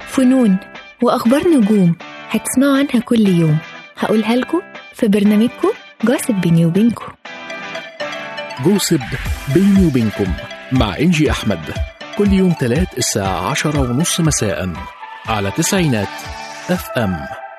فنون وأخبار نجوم هتسمعوا عنها كل يوم، هقولها لكم في برنامجكم جوسب بيني وبينكم. جوسب بيني وبينكم مع إنجي أحمد، كل يوم 3 الساعة 10:30 مساء على تسعينات FM.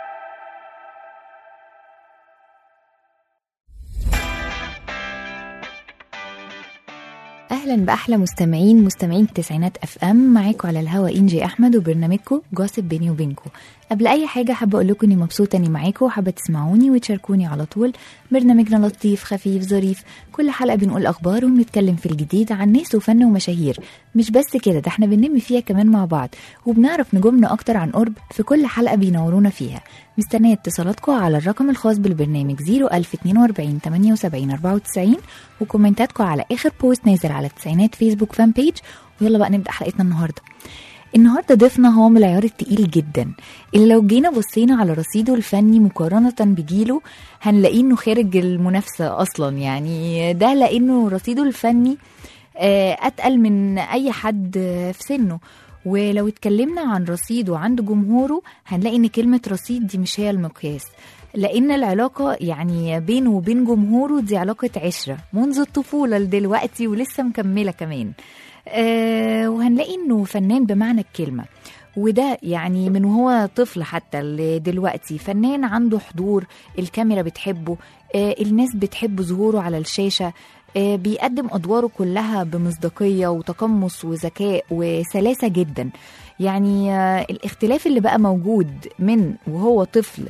أهلا بأحلى مستمعين التسعينات FM، معاكم على الهوا إنجي أحمد وبرنامجكم جوسب بيني وبينكم. قبل أي حاجة حابة أقول لكم إني مبسوطة إني معاكم وحابة تسمعوني وتشاركوني على طول. برنامجنا لطيف خفيف ظريف، كل حلقة بنقول أخبار وبنتكلم في الجديد عن ناس وفن ومشاهير. مش بس كده، ده احنا بننمي فيها كمان مع بعض وبنعرف نجومنا أكتر عن قرب في كل حلقة بينورونا فيها. مستنية اتصالاتكم على الرقم الخاص بالبرنامج 01042 78 94 وكومنتاتكم على آخر بوست نازل على التسعينات فيسبوك فان بيج. ويلا بقى نبدأ حلقتنا النهاردة ضيفنا هو من العيار التقيل جدا، اللي لو جينا بصينا على رصيده الفني مقارنة بجيله هنلاقيه انه خارج المنافسة اصلا. يعني ده لانه رصيده الفني اتقل من اي حد في سنه. ولو اتكلمنا عن رصيده عند جمهوره هنلاقي ان كلمة رصيد دي مش هي المقياس، لأن العلاقة يعني بينه وبين جمهوره دي علاقة عشرة منذ الطفولة لدلوقتي ولسه مكملة كمان. وهنلاقي انه فنان بمعنى الكلمة، وده يعني من وهو طفل حتى دلوقتي فنان عنده حضور، الكاميرا بتحبه، الناس بتحب ظهوره على الشاشة، بيقدم أدواره كلها بمصداقية وتقمص وذكاء وسلاسة جدا. يعني الاختلاف اللي بقى موجود من وهو طفل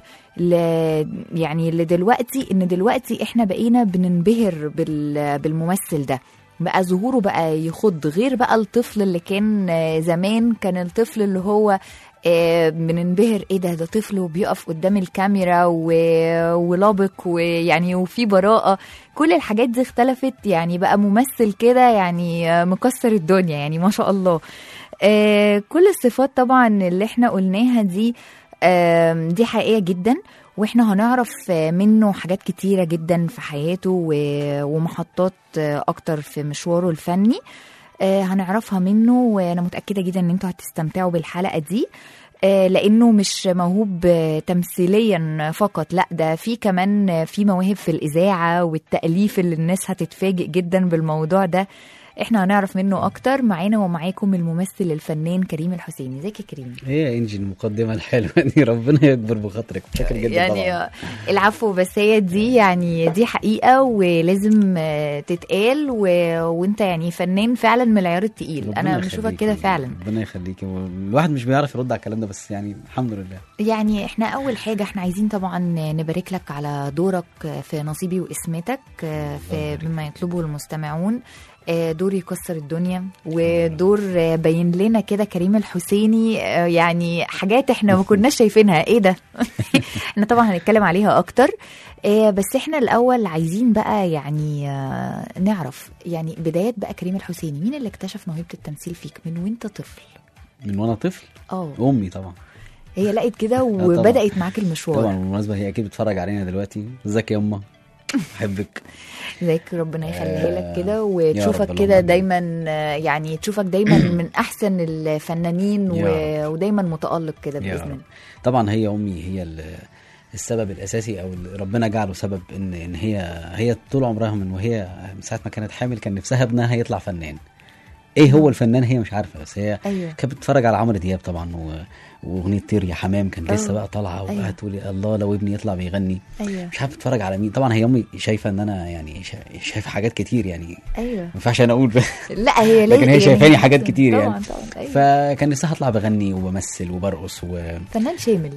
يعني لدلوقتي، ان دلوقتي احنا بقينا بننبهر بالممثل ده، بقى ظهوره بقى يخض، غير بقى الطفل اللي كان زمان. كان الطفل اللي هو بننبهر ايه ده طفل وبيقف قدام الكاميرا ولابق ويعني وفي براءة. كل الحاجات دي اختلفت، يعني بقى ممثل كده يعني مكسر الدنيا يعني ما شاء الله. كل الصفات طبعا اللي احنا قلناها دي حقيقية جدا، واحنا هنعرف منه حاجات كتيرة جدا في حياته ومحطات اكتر في مشواره الفني هنعرفها منه. وانا متأكدة جدا ان انتوا هتستمتعوا بالحلقة دي، لانه مش موهوب تمثيليا فقط، لا ده في كمان في مواهب في الإذاعة والتأليف اللي الناس هتتفاجئ جدا بالموضوع ده. احنا هنعرف منه اكتر. معانا ومعاكم الممثل الفنان كريم الحسيني. ازيك يا كريم؟ ايه يا انجي المقدمه الحلوه دي، ربنا يكبر بخاطرك. شكرا جدا يعني طبعا. العفو، بس هي دي يعني دي حقيقه ولازم تتقال وانت يعني فنان فعلا من العيار التقيل. انا بشوفك كده فعلا. ربنا يخليكي. الواحد مش بيعرف يرد على الكلام ده، بس يعني الحمد لله. يعني احنا اول حاجه احنا عايزين طبعا نبارك لك على دورك في نصيبي واسمتك في بما يطلبه المستمعون. دور يكسر الدنيا، ودور بين لنا كده كريم الحسيني يعني حاجات احنا ما كناش شايفينها. ايه ده؟ احنا طبعا هنتكلم عليها اكتر، بس احنا الاول عايزين بقى يعني نعرف يعني بدايات بقى كريم الحسيني. مين اللي اكتشف موهبة التمثيل فيك من وانت طفل؟ من وانا طفل؟ امي طبعا. هي لقيت كده وبدأت معاك المشوار. طبعا بالمناسبة هي اكيد بتتفرج علينا دلوقتي. ازيك يا امه، بحبك. ازيك، ربنا يخليها لك كده وتشوفك كده دايما، يعني تشوفك دايما من احسن الفنانين ودايما متألق كده باذن الله. طبعا هي امي هي السبب الاساسي، او ربنا جعله سبب ان هي طول عمرها من وهي من ساعه ما كانت حامل كان نفسها ابنها يطلع فنان. ايه هو الفنان هي مش عارفه، بس هي كانت بتتفرج على عمرو دياب طبعا واغنيه طير يا حمام كان لسه بقى طالعه، وقعدت تقول الله لو ابني يطلع بيغني. مش عارفه اتفرج على مين. طبعا هي امي شايفه ان انا يعني شايفه حاجات كتير يعني ما ينفعش انا اقول لا هي لكن هي شايفاني حاجات كتير يعني. طبعا. فكان نفسها اطلع بغني وبمثل وبرقص فنان شامل.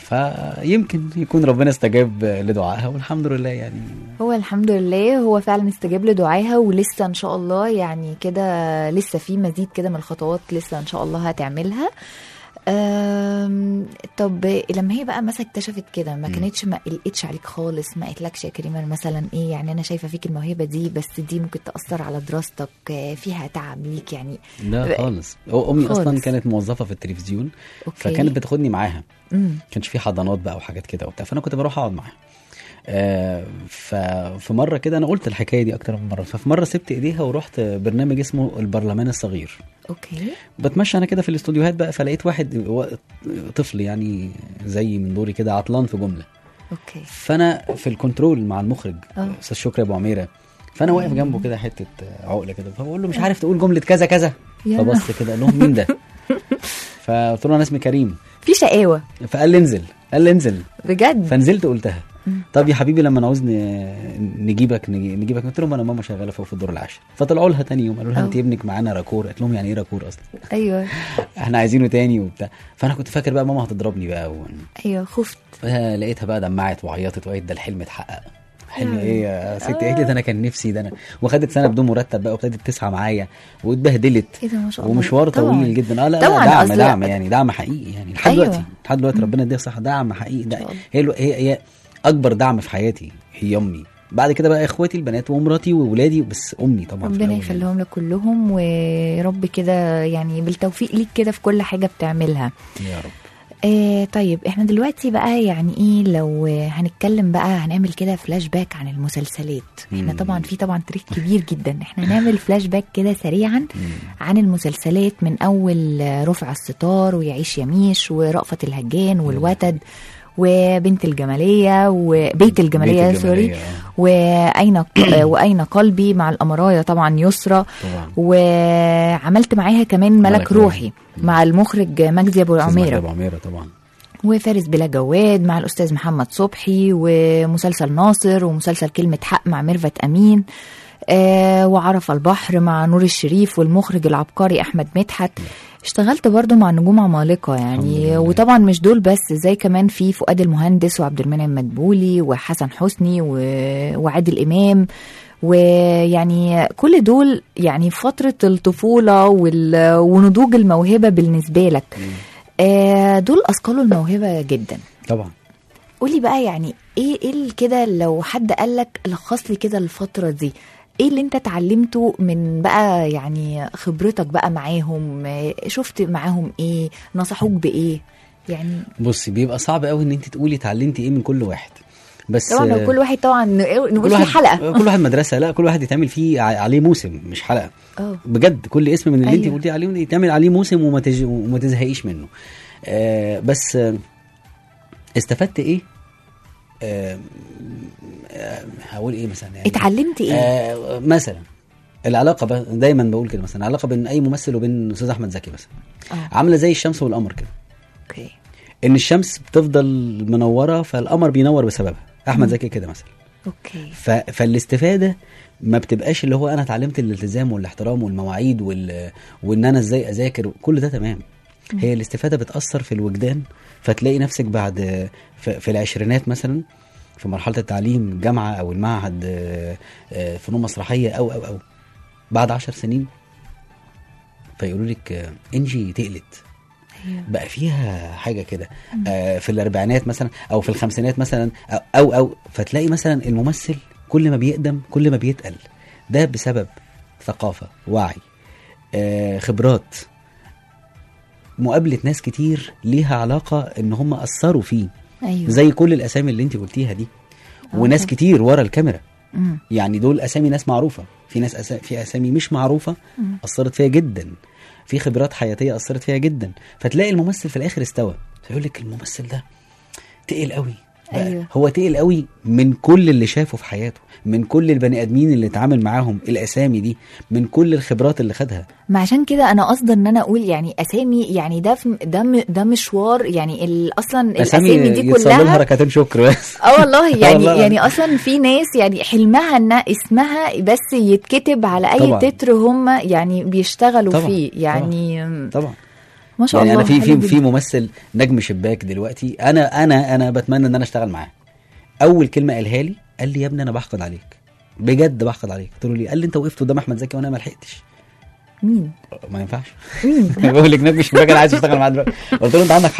فيمكن يكون ربنا استجاب لدعائها والحمد لله. يعني هو الحمد لله هو فعلا استجاب لدعائها، ولسه ان شاء الله يعني كده لسه في مزيد كده من الخطوات لسه ان شاء الله هتعملها. طب لما هي بقى مثلا اكتشفت كده ما كانتش ما قلقتش عليك خالص؟ ما قالتلكش يا كريم مثلا ايه يعني انا شايفه فيك الموهبه دي بس دي ممكن تاثر على دراستك، فيها تعب ليك يعني؟ لا خالص. امي خالص. اصلا كانت موظفه في التلفزيون. فكانت بتاخدني معاها. كانش في حضانات بقى وحاجات كده وبتاع، فانا كنت بروح اقعد معاها. ففي مره كده انا قلت الحكايه دي اكتر من مره. ففي مره سبت ايديها ورحت برنامج اسمه البرلمان الصغير. اوكي. بتمشى انا كده في الاستوديوهات بقى، فلقيت واحد طفل يعني زي من دوري كده عطلان في جمله. اوكي. فانا في الكنترول مع المخرج استاذ شكري ابو عميره، فانا واقف جنبه كده حته عقله كده، فبقول له مش عارف تقول جمله كذا كذا، فبص كده قال لهم مين ده؟ فقلت له انا اسمي كريم. في شقاوه. فقال لي انزل، قال لي انزل بجد. فنزلت قلتها. طب يا حبيبي لما نعوز نجيبك قلت لهم انا ماما شغاله فوق في الدور العاشر. فطلعوا لها تاني يوم قالوا لها انت ابنك معانا راكور. قلت لهم يعني ايه راكور اصلا؟ ايوه احنا عايزينه تاني وبتاع. فانا كنت فاكر بقى ماما هتضربني بقى ايوه خفت. لقيتها بقى دمعت وعيطت وقالت ده الحلم اتحقق. حلم ايه يا ستي؟ قالت لي ده انا كان نفسي ده انا. وخدت سنه بدون مرتب بقى وابتدت تسعى معايا واتبهدلت. ايه ده ما شاء الله. ومشوار طويل جدا. لا دعم يعني دعم حقيقي يعني لحد دلوقتي لحد دلوقتي ربنا يديها الصحه. دعم حقيقي. ده هي اكبر دعم في حياتي هي امي. بعد كده بقى اخواتي البنات ومراتي وولادي، بس امي طبعا. ربنا يخليهم لك كلهم ورب كده يعني بالتوفيق ليك كده في كل حاجه بتعملها يا رب. طيب احنا دلوقتي بقى يعني ايه لو هنتكلم بقى هنعمل كده فلاش باك عن المسلسلات. احنا طبعا في تاريخ كبير جدا. احنا هنعمل فلاش باك كده سريعا عن المسلسلات من اول رفع الستار ويعيش يميش ورأفت الهجان والوتد وبنت الجمالية وبيت الجمالية سوري وأين قلبي مع الأمراية طبعا يسرى. وعملت معاها كمان ملك روحي مع المخرج مجدي أبو عميرة طبعا. وفارس بلا جواد مع الأستاذ محمد صبحي ومسلسل ناصر ومسلسل كلمة حق مع ميرفت أمين وعرف البحر مع نور الشريف والمخرج العبقري أحمد مدحت. اشتغلت برضو مع نجوم عمالقة يعني. وطبعا مش دول بس، زي كمان في فؤاد المهندس وعبد المنعم مدبولي وحسن حسني وعادل إمام. ويعني كل دول يعني فترة الطفولة ونضوج الموهبة بالنسبة لك. دول أثقلوا الموهبة جدا طبعا. قولي بقى يعني ايه كده لو حد قالك لخص لي كده الفترة دي، ايه اللي انت اتعلمته من بقى يعني خبرتك بقى معاهم؟ شفت معاهم ايه؟ نصحوك بايه يعني؟ بصي بيبقى صعب قوي ان انت تقولي اتعلمتي ايه من كل واحد، بس طبعا كل واحد طبعا نقول فيه حلقة. كل واحد مدرسة. لا كل واحد يتعمل فيه عليه موسم مش حلقة. بجد كل اسم من اللي انت قلتي عليه يتعمل عليه موسم وما تزهقيش منه. بس استفدت ايه؟ هقول ايه مثلا يعني اتعلمت ايه؟ مثلا العلاقه دايما بقول كده، مثلا العلاقه بين اي ممثل وبين استاذ احمد زكي مثلا عامله زي الشمس والقمر كده. اوكي. ان الشمس بتفضل منوره فالقمر بينور بسببها. احمد زكي كده مثلا. اوكي. فالاستفاده ما بتبقاش اللي هو انا اتعلمت الالتزام والاحترام والمواعيد وان انا ازاي اذاكر كل ده تمام. هي الاستفاده بتاثر في الوجدان، فتلاقي نفسك بعد في العشرينات مثلا في مرحله التعليم الجامعه او المعهد فنون مسرحيه او بعد 10 سنين فيقولوا لك انجي تقلت. بقى فيها حاجه كده. في الاربعينات مثلا او في الخمسينات مثلا او فتلاقي مثلا الممثل كل ما بيقدم كل ما بيتقل. ده بسبب ثقافه، وعي، خبرات، مقابله ناس كتير ليها علاقه ان هم اثروا فيه. أيوة. زي كل الاسامي اللي انت قلتيها دي. وناس كتير ورا الكاميرا. يعني دول اسامي ناس معروفه. في ناس في اسامي مش معروفه اثرت فيها جدا. في خبرات حياتيه اثرت فيها جدا. فتلاقي الممثل في الاخر استوى، فيقول لك الممثل ده تقل قوي. أيوة. هو تقل قوي من كل اللي شافه في حياته، من كل البني ادمين اللي اتعامل معاهم، الاسامي دي، من كل الخبرات اللي خدها. ما عشان كده انا قصدي ان انا اقول يعني اسامي، يعني ده مشوار يعني اصلا الاسامي دي كلها لها ركعتين شكر بس. والله يعني يعني اصلا في ناس يعني حلمها ان اسمها بس يتكتب على اي طبعًا. تتر هم يعني بيشتغلوا طبعًا. فيه يعني طبعا ما شاء يعني الله. انا في ممثل نجم شباك دلوقتي انا بتمنى ان انا اشتغل معاه. اول كلمه قالها لي قال لي يا ابني انا بحقد عليك بجد، بحقد عليك. قلت له ليه؟ قال لي انت وقفت قدام احمد زكي وانا ما لحقتش. مين؟ ما ينفعش. بقول لك نجم شباك انا عايز اشتغل معاه دلوقتي. قلت له انت عندك حق.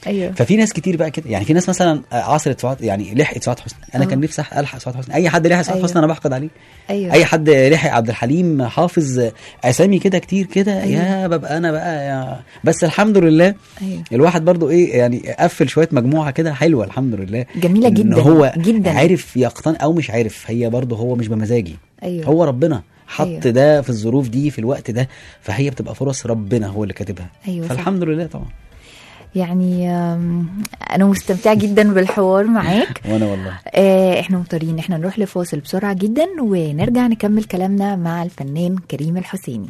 ايوه. ففي ناس كتير بقى كده، يعني في ناس مثلا عصرت سعاد، يعني لحقت سعاد حسني، انا كان نفسي الحق سعاد حسني. اي حد لحق سعاد أيوة. حسني انا بحقد عليه. ايوه. اي حد لحق عبد الحليم حافظ، اسامي كده كتير كده. أيوة. يا ببقى انا بقى بس الحمد لله. أيوة. الواحد برضو ايه يعني قفل شويه مجموعه كده حلوه الحمد لله، جميله إن جدا هو جدا. عارف يقتنع او مش عارف، هي برضو هو مش بمزاجي. أيوة. هو ربنا حط أيوة. ده في الظروف دي في الوقت ده، فهي بتبقى فرص ربنا هو اللي كاتبها. أيوة فالحمد لله طبعا. يعني انا مستمتعه جدا بالحوار معاك. وانا والله. احنا مضطرين احنا نروح لفاصل بسرعه جدا ونرجع نكمل كلامنا مع الفنان كريم الحسيني.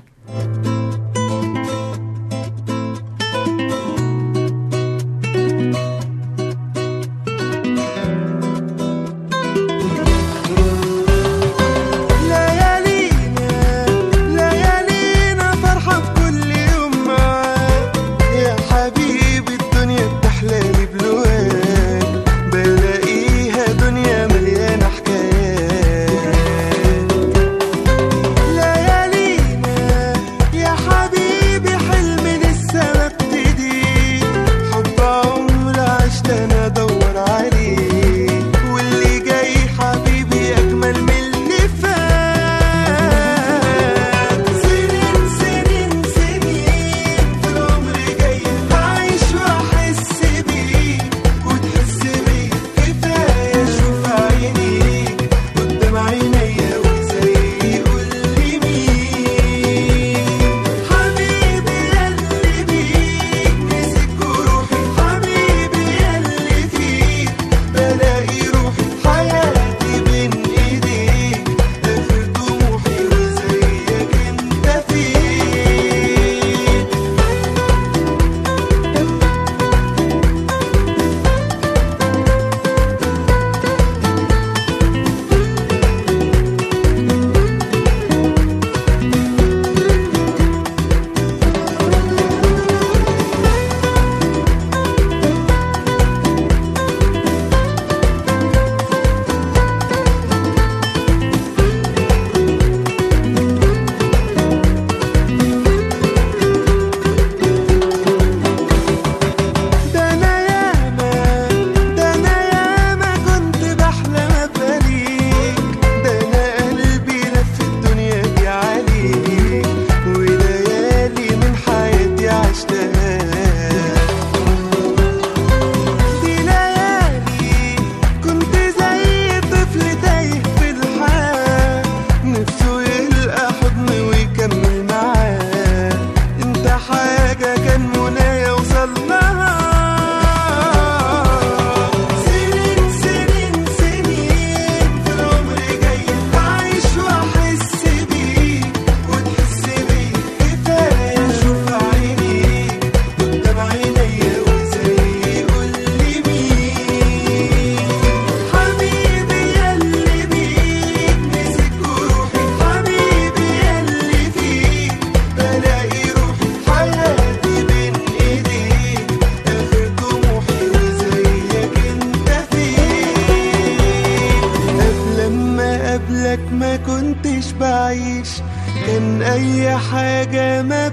كان اي حاجة ما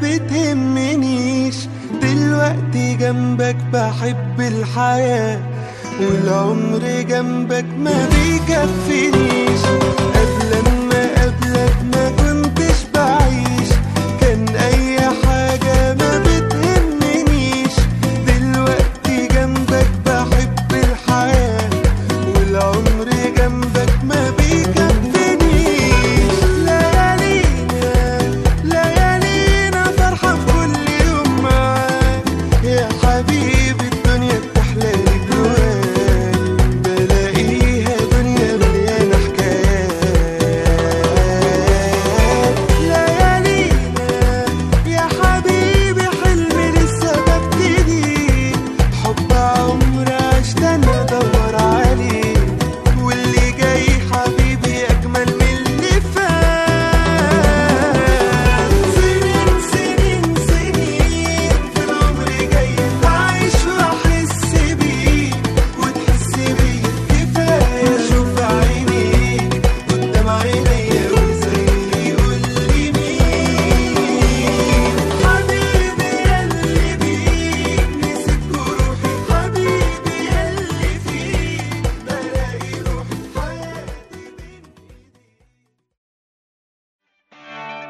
بتهمنيش، دلوقتي جنبك بحب الحياة والعمر جنبك ما بيكفينيش. قبل ما قبلك ما كنتش بعيش، كان اي حاجة ما بتهمنيش، دلوقتي جنبك بحب الحياة والعمر جنبك ما بيكفينيش. ليالينا فرحة في كل يوم معاك يا حبيبي، الدنيا بتحلالي بلواك، بلاقيها دنيا مليانة حكايات.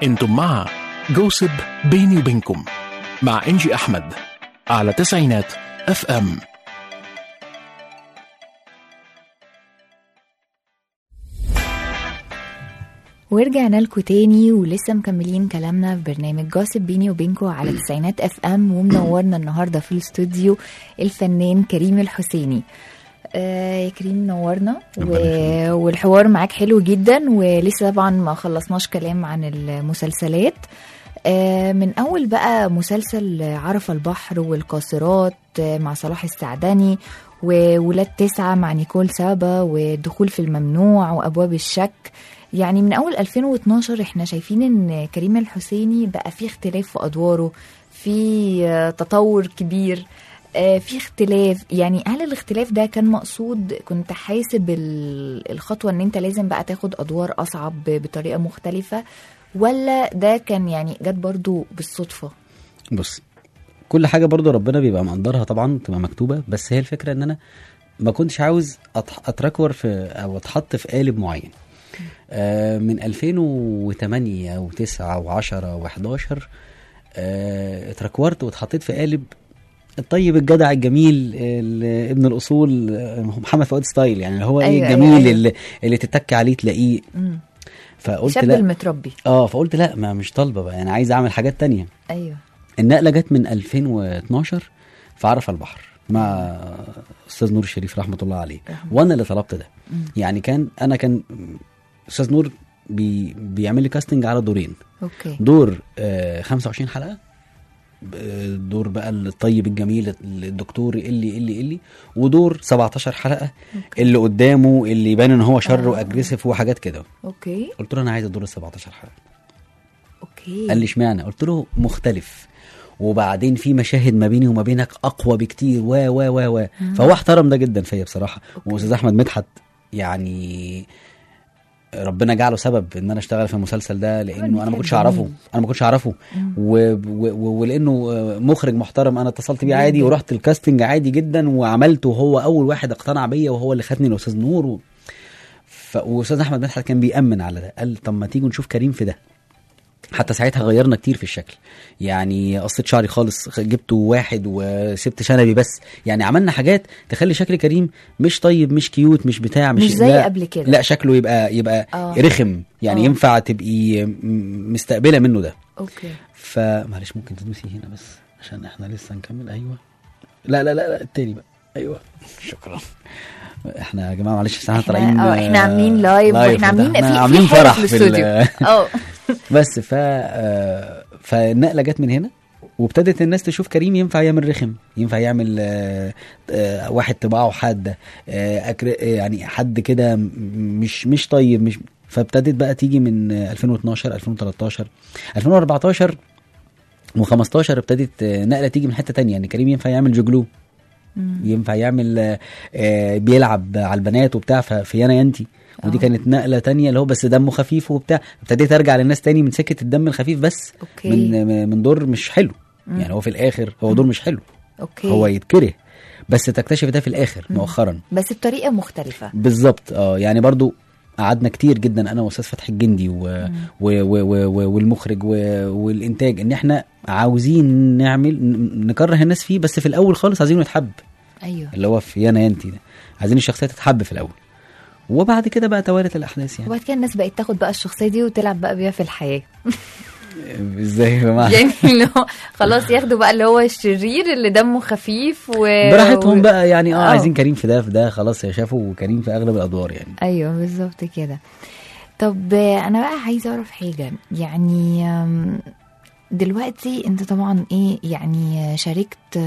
انتم مع جوسب بيني وبينكم مع إنجي أحمد على تسعينات FM. ورجعنا لكم تاني ولسه مكملين كلامنا في برنامج جوسب بيني وبينكم على تسعينات FM. ومنورنا النهارده في الاستوديو الفنان كريم الحسيني. يا كريم نورنا والحوار معاك حلو جدا، ولسه طبعا ما خلصناش كلام عن المسلسلات. من اول بقى مسلسل عرف البحر والقاصرات مع صلاح السعدني، وولاد 9 مع نيكول سابا، والدخول في الممنوع، وابواب الشك. يعني من اول 2012 احنا شايفين ان كريم الحسيني بقى فيه اختلاف في ادواره، في تطور كبير، في اختلاف. يعني هل الاختلاف ده كان مقصود؟ كنت حاسب الخطوة ان انت لازم بقى تاخد ادوار اصعب بطريقة مختلفة، ولا ده كان يعني جت برضو بالصدفة؟ بص، كل حاجة برضو ربنا بيبقى مقدرها طبعا تبقى مكتوبة، بس هي الفكرة ان انا ما كنتش عاوز اتركور في او اتحط في قالب معين. من 2008 و9 و10 و11 اتركورت واتحطيت في قالب الطيب الجدع الجميل ابن الاصول محمد فؤاد ستايل، يعني هو أيوة الجميل أيوة. اللي تتك عليه تلاقيه. فقلت شاب لا المتربي. فقلت لا، ما مش طالبه بقى، انا عايز اعمل حاجات تانية. ايوه. النقله جت من 2012 في عرف البحر مع استاذ نور الشريف رحمه الله عليه، وانا اللي طلبت ده. يعني كان استاذ نور بيعمل لي كاستنج على دورين. اوكي. دور 25 حلقه، دور بقى الطيب الجميل الدكتور اللي ودور 17 حلقه. أوكي. اللي قدامه اللي يبان ان هو شر واجريسيف وحاجات كده. اوكي. قلت له انا عايز الدور 17 حلقه. اوكي. قال لي اشمعنى؟ قلت له مختلف، وبعدين في مشاهد ما بيني وما بينك اقوى بكتير و فهو احترم ده جدا فيا بصراحه. واستاذ احمد مدحت يعني ربنا جعله سبب ان انا اشتغل في المسلسل ده، لانه انا ما كنتش اعرفه ولانه مخرج محترم. انا اتصلت بيه عادي ورحت الكاستنج عادي جدا وعملته، وهو اول واحد اقتنع بيا، وهو اللي خدني لاستاذ نور واستاذ احمد مدحت كان بيأمن على ده. قال طب ما تيجوا نشوف كريم في ده. حتى ساعتها غيرنا كتير في الشكل، يعني قصة شعري خالص جبته واحد وسبت شنبي بس. يعني عملنا حاجات تخلي شكل كريم مش طيب، مش كيوت، مش بتاع، مش زي قبل كده. لا شكله يبقى رخم، يعني ينفع تبقي مستقبلة منه ده. اوكي. فمعلش ممكن تدوسي هنا بس عشان احنا لسه نكمل. ايوه لا التاني بقى. ايوه شكرا. احنا يا جماعه معلش احنا طالعين احنا عاملين لايف واحنا عاملين فرح في الاستوديو. بس فالنقله جت من هنا، وابتدت الناس تشوف كريم ينفع يعمل رخم، ينفع يعمل واحد طباعه حاده، يعني حد كده مش طيب، مش. فابتدت بقى تيجي من 2012 2013 2014 و15 ابتدت نقله تيجي من حته تانية. يعني كريم ينفع يعمل جوجلو، ينفع يعمل بيلعب على البنات وبتاع في يانا ينتي، ودي كانت نقله تانية اللي هو بس دمه خفيف وبتاع. ابتديت ارجع للناس تاني من سكه الدم الخفيف بس. أوكي. من دور مش حلو. يعني هو في الاخر هو دور مش حلو. أوكي. هو يتكره، بس تكتشف ده في الاخر مؤخرا بس بطريقه مختلفه بالظبط. يعني برضو قعدنا كتير جدا انا واستاذ فتحي الجندي والمخرج والانتاج ان احنا عاوزين نكره الناس فيه، بس في الاول خالص عايزينه يتحب. ايوه. اللي هو في يانا ينتي ده عايزين الشخصيه تتحب في الاول، وبعد كده بقى توالت الاحداث. يعني وبعد كده الناس بقت تاخد بقى الشخصيه دي وتلعب بقى بيها في الحياه. ازاي بقى؟ يعني اللي هو خلاص ياخدوا بقى اللي هو الشرير اللي دمه خفيف براحتهم بقى. يعني عايزين كريم في ده خلاص يا شافوا كريم في اغلب الادوار يعني. ايوه بالظبط كده. طب انا بقى عايزه اعرف حاجه. يعني دلوقتي انت طبعا يعني شاركت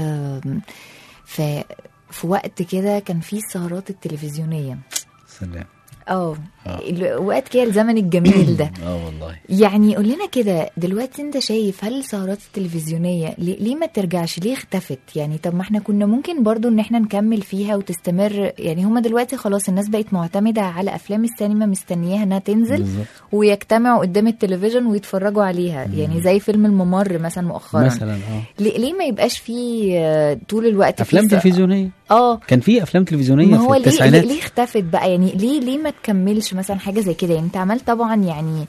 في وقت كده كان فيه السهرات التلفزيونيه. سلام. وقت كده الزمن الجميل ده. والله. يعني قول لنا كده دلوقتي انت شايف هل السهرات التلفزيونيه ليه ما ترجعش؟ ليه اختفت؟ يعني طب ما احنا كنا ممكن برضو ان احنا نكمل فيها وتستمر. يعني هما دلوقتي خلاص الناس بقت معتمده على افلام السينما، مستنياها انها تنزل بالزبط. ويجتمعوا قدام التلفزيون ويتفرجوا عليها. يعني زي فيلم الممر مثلا مؤخرا مثلا. ليه ما يبقاش فيه طول الوقت افلام تلفزيونيه؟ كان في افلام تلفزيونيه في التسعينات. ليه اختفت بقى؟ يعني ليه ما تكملش مثلا حاجه زي كده؟ يعني انت عملت طبعا يعني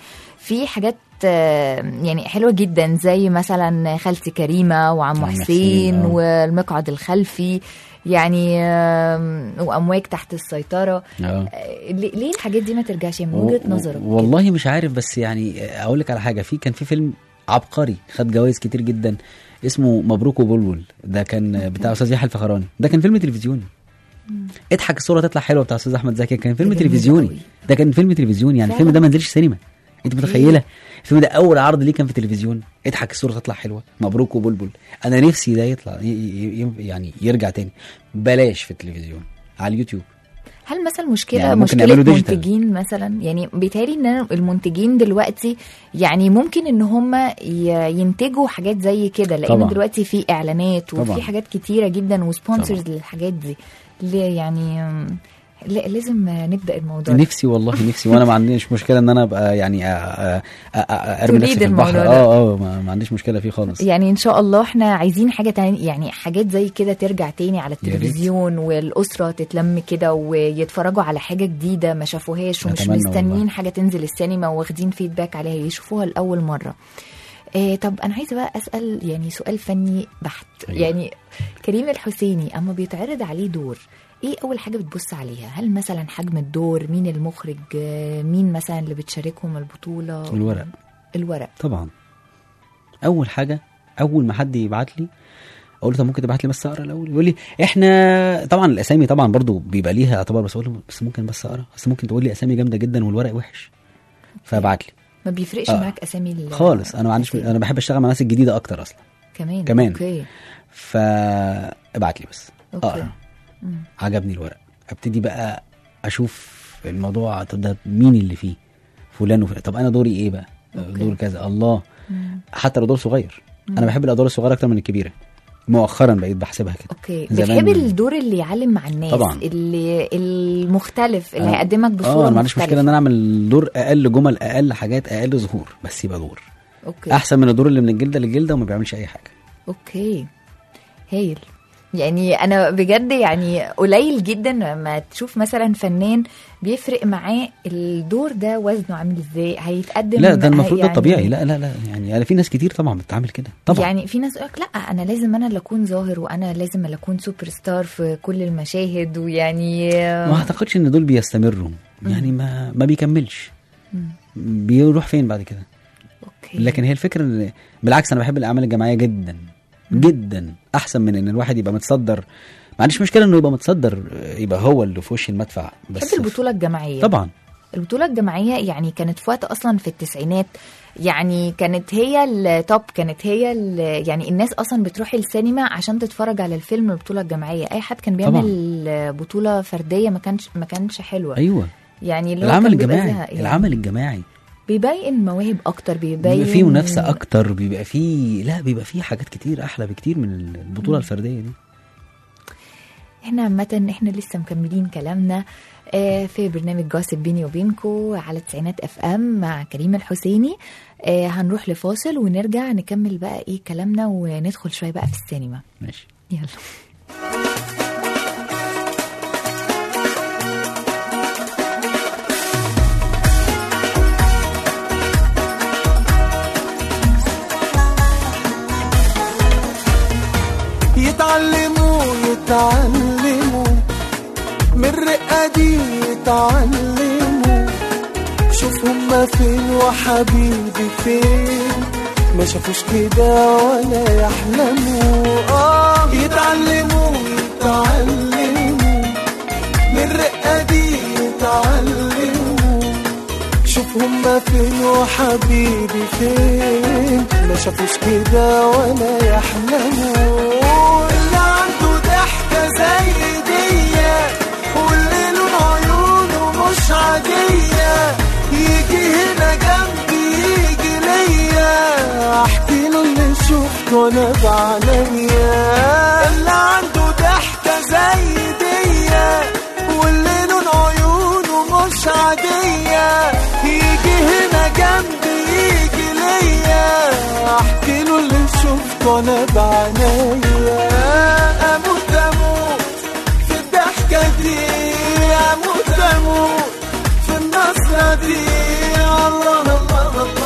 في حاجات يعني حلوة جدا زي مثلا خالتي كريمة وعم حسين والمقعد الخلفي يعني وأمواج تحت السيطرة. ليه الحاجات دي ما ترجعش من وجهة نظرك؟ والله مش عارف، بس يعني أقول لك على حاجة. كان في فيلم عبقري خد جوائز كتير جدا اسمه مبروك وبلبل، ده كان بتاع أستاذ يحيى الفخراني، ده كان فيلم تلفزيوني. اضحك الصورة تطلع حلوة بتاع أستاذ أحمد زكي، كان فيلم تلفزيوني. ده كان فيلم تلفزيوني يعني الفيلم ده ما نزلش سينما. انت متخيله الفيلم ده اول عرض ليه كان في التلفزيون؟ اضحك الصوره تطلع حلوه، مبروك وبلبل. انا نفسي ده يطلع يعني يرجع تاني، بلاش في التلفزيون، على اليوتيوب. هل مثلا مشكله منتجين مثلا؟ يعني بيتهيألي ان المنتجين دلوقتي يعني ممكن ان هم ينتجوا حاجات زي كده، لان دلوقتي في اعلانات وفي حاجات كتيره جدا وسبونسرز للحاجات دي. ليه يعني لازم نبدا الموضوع. نفسي والله نفسي، وانا ما عنديش مشكله ان انا ابقى يعني ارمي نفسي في البحر. ما عنديش مشكله فيه خالص. يعني ان شاء الله احنا عايزين حاجه تاني، يعني حاجات زي كده ترجع تاني على التلفزيون والاسره تتلم كده ويتفرجوا على حاجه جديده ما شافوهاش ومش مستنيين والله حاجه تنزل السينما واخدين فيدباك عليها يشوفوها لاول مره. طب انا عايزه بقى اسال يعني سؤال فني بحت. يعني كريم الحسيني اما بيتعرض عليه دور، ايه اول حاجه بتبص عليها؟ هل مثلا حجم الدور، مين المخرج، مين مثلا اللي بتشاركهم البطوله؟ الورق طبعا. اول حاجه اول ما حد يبعت لي اقول له طب ممكن تبعت لي بس اقرا الاول. يقول لي احنا طبعا الاسامي طبعا برضو بيبقى ليها اعتبار، بس اقول له بس ممكن بس اقرا، بس ممكن تقول لي اسامي جامده جدا والورق وحش فابعت لي. ما بيفرقش معاك اسامي خالص. انا ما عنديش، انا بحب اشتغل مع ناس جديده اكتر اصلا كمان. اوكي. فابعت لي بس اقرا. عجبني الورق، ابتدي بقى اشوف الموضوع. طب ده مين اللي فيه؟ فلان وفلان. طب انا دوري ايه بقى؟ دور كذا. الله. حتى لو دور صغير. انا بحب الادوار الصغيره اكتر من الكبيره مؤخرا، بقيت بحسبها كده. اوكي. بتحب الدور اللي يعلم مع الناس طبعا. اللي المختلف اللي هيقدمك بصوره مختلفه. ما عنديش مشكله ان انا اعمل دور اقل جمل، اقل حاجات، اقل ظهور، بس يبقى دور أوكي. احسن من الدور اللي من الجلده للجلده وما بيعملش اي حاجه. اوكي هايل. يعني انا بجد يعني قليل جدا ما تشوف مثلا فنان بيفرق معاه الدور ده وزنه عامل ازاي، هيتقدم. لا ده المفروض يعني ده طبيعي. لا يعني انا في ناس كتير طبعا بتتعامل كده طبعا. يعني في ناس يقولك لا انا لازم انا اللي اكون ظاهر، وانا لازم اللي اكون سوبر ستار في كل المشاهد. ويعني ما اعتقدش ان دول بيستمروا يعني ما بيكملش. بيروح فين بعد كده؟ اوكي. لكن هي الفكره ان بالعكس انا بحب الاعمال الجماعيه جدا جدا، احسن من ان الواحد يبقى متصدر. ما عنديش مشكله انه يبقى متصدر، يبقى هو اللي في وش المدفع. بس بحب البطوله الجماعيه طبعا. البطوله الجماعيه يعني كانت في وقت اصلا في التسعينات، يعني كانت هي التوب، كانت هي يعني الناس اصلا بتروح السينما عشان تتفرج على الفيلم البطوله الجماعيه. اي حد كان بيعمل طبعا. بطوله فرديه ما كانش حلوه. ايوه يعني العمل الجماعي يعني. العمل الجماعي بيبين مواهب اكتر، بيبين فيه منافسه اكتر، بيبقى فيه حاجات كتير احلى بكتير من البطوله الفرديه دي. احنا عامه احنا لسه مكملين كلامنا في برنامج جوسب بيني وبينكو على تسعينات FM مع كريم الحسيني. هنروح لفاصل ونرجع نكمل بقى ايه كلامنا وندخل شويه بقى في السينما. ماشي يلا. يتعلموا من الرقة دي، يتعلموا شوف هما فين وحبيبي فين، ما شافوش كده ولا يحلموا. يتعلموا من الرقة دي، يتعلموا شوف هما فين وحبيبي فين، ما شافوش كده ولا يحلموا. زي دية واللي لون عيونه مش عادية، يجي هنا جنبي يجي ليا، احكي له اللي شفته انا بعينيا. اللي عنده ضحكة زي دية واللي لون عيونه مش عادية، يجي هنا جنبي يجي ليا، احكي له اللي شفته انا بعينيا. اموت في النصرة دي. الله الله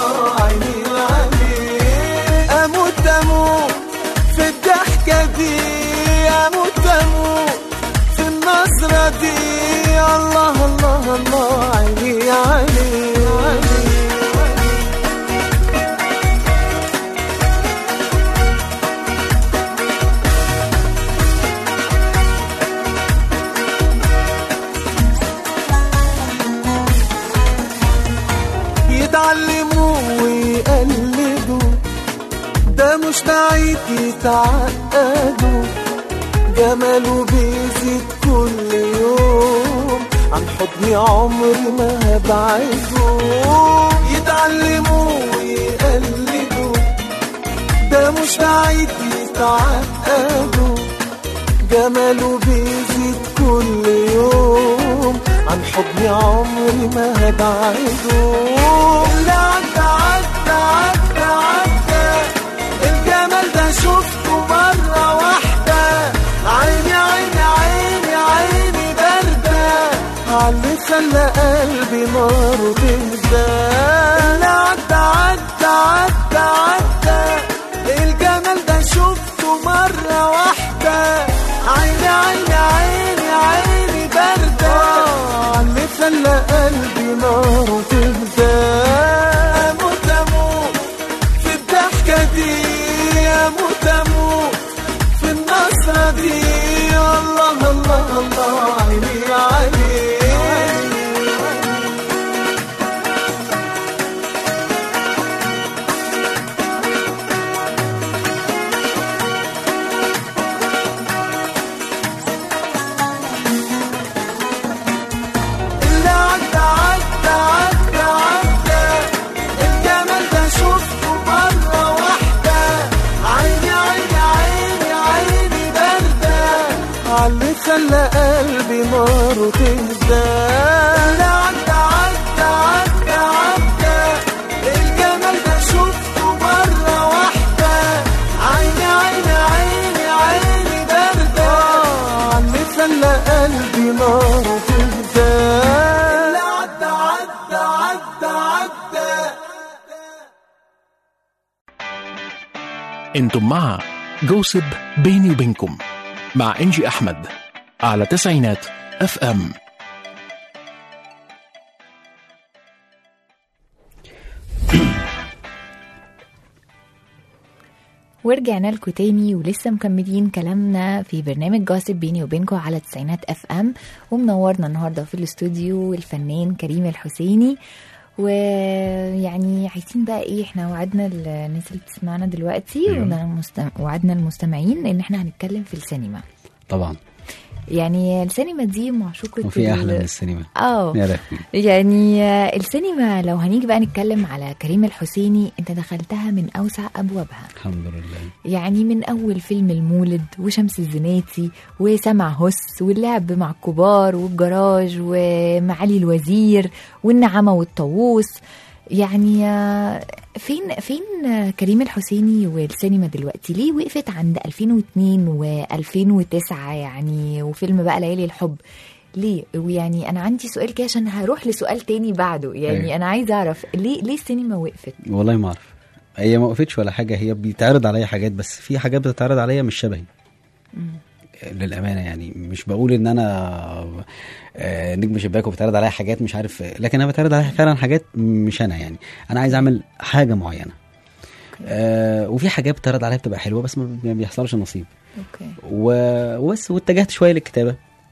يتعقدوا، جماله بيزيد كل يوم، عن حضني عمري ما هبعده. يتعلموا ويقلدوا، ده مش بعيد يتعقدوا، جماله بيزيد كل يوم، عن حضني عمري ما هبعده. اللي عدى عدى عدى عدى، الجمال ده شفته مرة واحدة، عيني عيني عيني عيني باردة، عاللي خلى قلبي ناره تهدى. اللي عدى عدى عدى عدى، الجمال ده شفته مرة واحدة، عيني عيني عيني عيني باردة، عاللي خلى قلبي ناره تهدى. أموت أموت في الضحكة دي، أموت أموت في النصرة دي، الله الله الله عيني عيني. اللي خلى قلبي ناره تهدى. اللي عدى عدى عدى عدى، الجمال ده شفته مرة واحدة، عيني عيني عيني عيني باردة، اللي خلى قلبي ناره تهدى. اللي عدى عدى عدى عدى. انتم مع جوسب بيني وبينكم مع إنجي أحمد على تسعينات اف ام. ورجعنا لكم تاني ولسه مكملين كلامنا في برنامج جوسب بيني وبينكم على تسعينات اف ام، ومنورنا النهارده في الاستوديو الفنان كريم الحسيني. ويعني عايزين بقى ايه، احنا وعدنا الناس اللي بتسمعنا دلوقتي وعدنا المستمعين ان احنا هنتكلم في السينما. طبعا يعني السينما دي معشوقة، وفي احلى من السينما. يعني السينما لو هنيجي بقى نتكلم على كريم الحسيني، انت دخلتها من اوسع ابوابها الحمد لله. يعني من اول فيلم المولد وشمس الزناتي وسمع هس واللعب مع الكبار والجراج ومعالي الوزير والنعامة والطاووس. يعني فين كريم الحسيني والسينما دلوقتي؟ ليه وقفت عند 2002 و2009 يعني، وفيلم بقى ليالي الحب ليه؟ ويعني انا عندي سؤال كده عشان هروح لسؤال تاني بعده. يعني انا عايزه اعرف ليه السينما وقفت؟ والله ما اعرف، هي ما وقفتش ولا حاجه، هي بيتعرض عليا حاجات، بس في حاجات بتتعرض عليا مش شبهي للامانه. يعني مش بقول ان انا نجم شباك وبتعرض عليا حاجات مش عارف، لكن انا بتعرض عليا فعلا حاجات مش انا. يعني انا عايز اعمل حاجه معينه، وفي حاجات بتعرض عليا بتبقى حلوه بس ما بيحصلش نصيب. اوكي. وبس، واتجهت شويه للكتابه.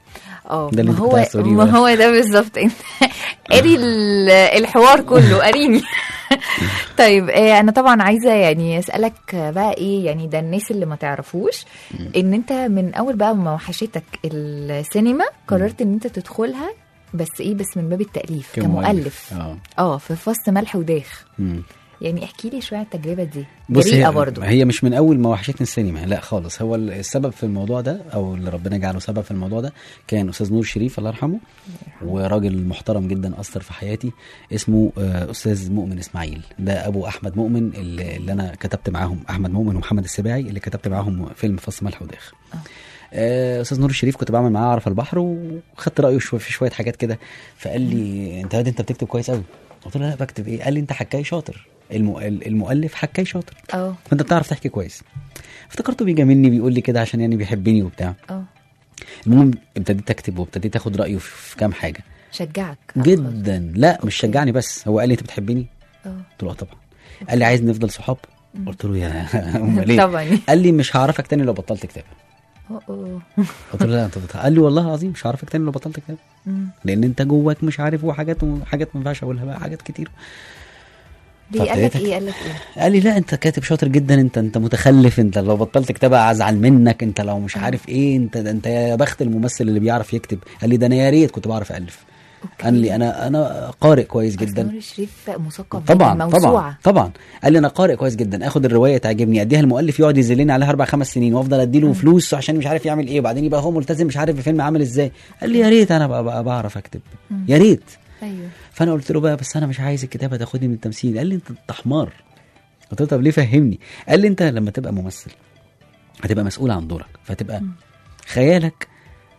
ما هو ده بالظبط. قاري الحوار كله قاريني. طيب انا طبعا عايزه يعني اسالك بقى ايه، يعني ده الناس اللي ما تعرفوش ان انت من اول بقى ما وحشتك السينما قررت ان انت تدخلها، بس من باب التأليف كمؤلف. في فص ملح وداخ. يعني احكي لي شويه عن التجربه دي. جريئه برضو. هي مش من اول ما وحشتني السينما، لا خالص. هو السبب في الموضوع ده، او اللي ربنا جعله سبب في الموضوع ده، كان استاذ نور الشريف الله يرحمه، وراجل محترم جدا اثر في حياتي، اسمه استاذ مؤمن اسماعيل. ده ابو احمد مؤمن اللي انا كتبت معاهم، احمد مؤمن ومحمد السباعي اللي كتبت معاهم فيلم فص ملح وداخ. استاذ نور الشريف كنت بعمل معاه عرف البحر، وخدت رايه في شويه حاجات كده، فقال لي انت بتكتب كويس قوي. قلت له لا بكتب ايه؟ قال لي انت حكاي شاطر، المؤلف حكاي شاطر، فانت بتعرف تحكي كويس. افتكرته بيجاملني بيقول لي كده عشان يعني بيحبني وبتاع. المهم ابتديت اكتب وابتديت اخد رايه في كام حاجه. شجعك جدا؟ لا مش شجعني، بس هو قال لي انت بتحبني؟ قلت له طبعا. قال لي عايز نفضل صحاب؟ قلت له يا امال ايه؟ طبعا. قال لي مش هعرفك تاني لو بطلت كتابه. قلت له لا انت قال لي والله العظيم مش هعرفك تاني لو بطلت كتابه، لان انت جواك مش عارف، وحاجات ما ينفعش اقولها بقى، حاجات كتير. ليه قال لك فابتديت ايه؟ قال لك ايه؟ قال لي لا انت كاتب شاطر جدا، انت متخلف، انت لو بطلت كتابة ازعل منك، انت لو مش عارف ايه، انت يا بخت الممثل اللي بيعرف يكتب. قال لي ده انا يا ريت كنت بعرف الف. أوكي. قال لي انا قارئ كويس جدا. نور الشريف مثقف طبعا جدا، موسوعه. طبعا. قال لي انا قارئ كويس جدا، اخد الروايه تعجبني اديها المؤلف يقعد يذلني عليها 4-5 سنين وافضل اديله فلوس عشان مش عارف يعمل ايه، وبعدين يبقى هو ملتزم مش عارف الفيلم عامل ازاي. قال لي يا ريت انا بقى بعرف اكتب، يا ريت. ايوه. فانا قلت له بقى بس انا مش عايز الكتابه تاخدني من التمثيل. قال لي انت حمار. قلت له طب ليه؟ فهمني. قال لي انت لما تبقى ممثل هتبقى مسؤول عن دورك، فتبقى خيالك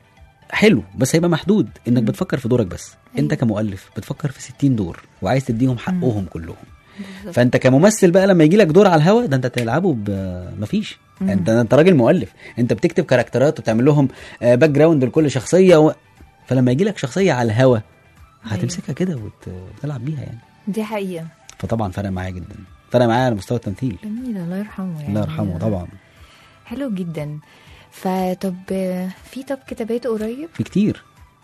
حلو بس هيبقى محدود، انك بتفكر في دورك بس. انت كمؤلف بتفكر في 60 دور وعايز تديهم حقهم كلهم. فانت كممثل بقى لما يجي لك دور على الهوا ده انت تلعبه مفيش. انت راجل مؤلف، انت بتكتب كاركترات وتعمل لهم باك جراوند لكل شخصيه فلما يجي لك شخصيه على الهوا هتمسكها كده وتلعب بيها يعني. دي حقيقه. فطبعا فرق معايا جدا، فرق معايا على مستوى التمثيل. جميل، الله يرحمه يعني. الله يرحمه طبعا. حلو جدا. فطب في كتابات قريب؟ في كتير،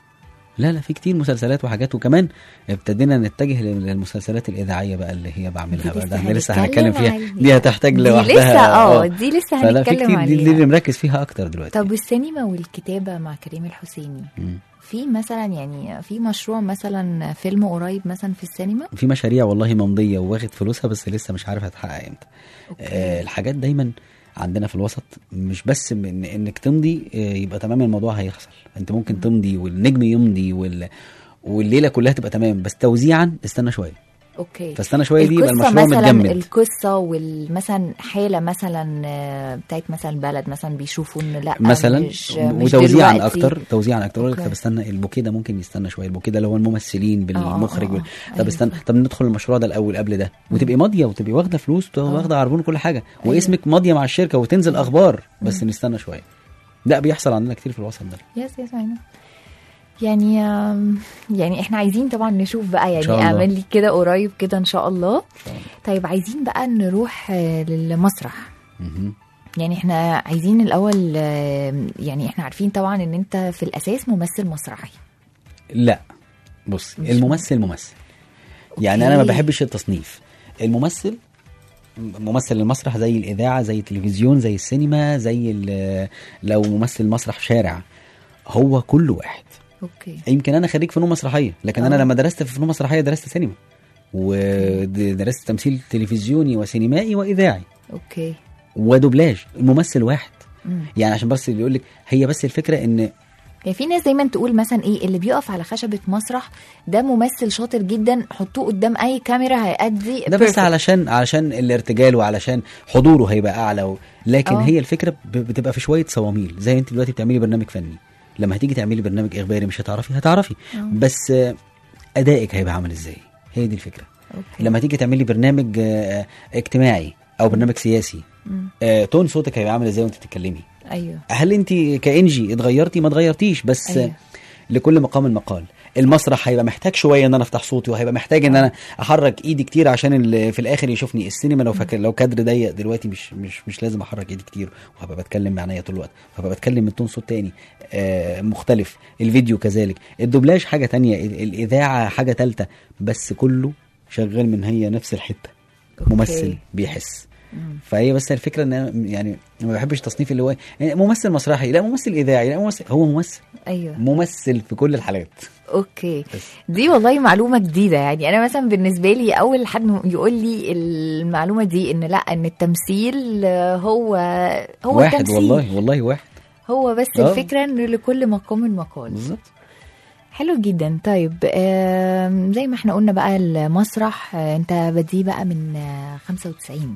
لا في كتير مسلسلات وحاجات، وكمان ابتدينا نتجه للمسلسلات الإذاعية بقى اللي هي بعملها بقى. ده احنا لسه هنتكلم فيها، دي هتحتاج لوحدها. دي لسه هنتكلم عليها. دي اللي مركز فيها اكتر دلوقتي. طب والسينما والكتابة مع كريم الحسيني في مثلا يعني في مشروع مثلا فيلم قريب مثلا في السينما؟ في مشاريع والله ممضية واخد فلوسها بس لسه مش عارف هتحقق امتى. الحاجات دايما عندنا في الوسط مش بس انك تمضي يبقى تمام الموضوع هيحصل. انت ممكن تمضي والنجم يمضي والليله كلها تبقى تمام، بس توزيعا استنى شويه. اوكي. فاستنى شويه دي يبقى المشروع متجمد. القصه والمثلا حاله مثلا بتاعت مثلا بلد مثلا بيشوفوا ان لا مثلا مش وتوزيعا اكتر اقول لك طب استنى البوكيه ده ممكن يستنى شويه، البوكيه ده اللي هو الممثلين بالمخرج طب استنى طب ندخل المشروع ده الاول قبل ده وتبقي ماضيه وتبقي واخده فلوس واخده عربون كل حاجه واسمك ماضيه مع الشركه وتنزل اخبار بس نستنى شويه. ده بيحصل عندنا كتير في الوسط ده. يس يعني احنا عايزين طبعا نشوف بقى يعني اعمل لي كده قريب كده ان شاء الله. طيب عايزين بقى نروح للمسرح. يعني احنا عايزين الاول يعني احنا عارفين طبعا ان انت في الاساس ممثل مسرحي. لا بص الممثل ممثل يعني انا ما بحبش التصنيف. الممثل ممثل المسرح زي الاذاعه زي التلفزيون زي السينما زي لو ممثل مسرح شارع هو كل واحد. اوكي. يمكن انا خريج فنون مسرحيه لكن انا لما درست في فنون مسرحيه درست سينما ودرست تمثيل تلفزيوني وسينمائي واذاعي. اوكي. ودوبلاج. الممثل واحد. يعني عشان بس اللي يقول لك هي بس الفكره ان يعني في ناس دايما تقول مثلا ايه اللي بيقف على خشبه مسرح ده ممثل شاطر جدا حطوه قدام اي كاميرا هيأدي ده بس علشان الارتجال وعلشان حضوره هيبقى اعلى لكن هي الفكره بتبقى في شويه صواميل. زي انت دلوقتي بتعملي برنامج فني لما هتيجي تعملي برنامج اخباري مش هتعرفي بس ادائك هيبقى عامل ازاي. هي دي الفكره. أوكي. لما تيجي تعملي برنامج اجتماعي او برنامج سياسي تون صوتك هيبقى عامل ازاي وانت بتتكلمي. ايوه. هل انت كانجي اتغيرتي ما اتغيرتيش بس أيوة. لكل مقام المقال. المسرح هيبقى محتاج شويه ان انا افتح صوتي وهيبقى محتاج ان انا احرك ايدي كتير عشان في الاخر يشوفني. السينما لو كادر ضيق دلوقتي مش لازم احرك ايدي كتير وهبقى بتكلم معنيه طول الوقت وهبقى بتكلم من تون صوت تاني مختلف. الفيديو كذلك. الدوبلاج حاجه تانية. الاذاعه حاجه ثالثه بس كله شغال من هي نفس الحته. ممثل بيحس. فهي بس الفكره ان يعني ما بحبش تصنيف اللي هو يعني ممثل مسرحي لا ممثل اذاعي لا ممثل. هو ممثل. ايوه. ممثل في كل الحالات. اوكي. دي والله معلومه جديده. يعني انا مثلا بالنسبه لي اول حد يقول لي المعلومه دي ان لا ان التمثيل هو واحد التمثيل. والله واحد. هو بس الفكره ان لكل مقام مقال. بالظبط. حلو جدا. طيب زي ما احنا قلنا بقى المسرح انت بديه بقى من 95.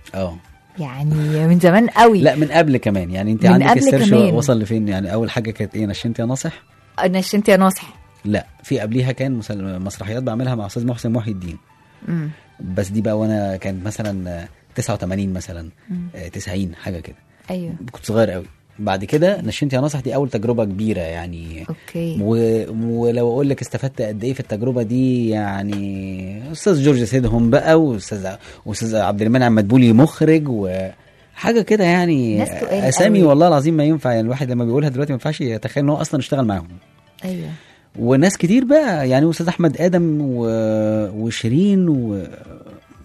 يعني من زمان قوي. لا من قبل كمان. يعني انت عندك السيرش وصل لفين؟ يعني اول حاجه كانت ايه؟ نشنت يا ناصح. نشنت يا ناصح. لا في قبليها كان مسرحيات بعملها مع استاذ محسن محي الدين. بس دي بقى وانا كانت مثلا 89 مثلا 90 حاجه كده. ايوه كنت صغير قوي. بعد كده نشنت يا ناصح دي اول تجربه كبيره يعني. اوكي. ولو اقول لك استفدت قد ايه في التجربه دي يعني استاذ جورج سيدهم بقى واستاذ عبد المنعم مدبولي مخرج وحاجه كده يعني اسامي قوي. والله العظيم ما ينفع يعني الواحد لما بيقولها دلوقتي ما ينفعش يتخيل ان هو اصلا اشتغل معاهم. ايوه. وناس كتير بقى يعني استاذ احمد ادم وشيرين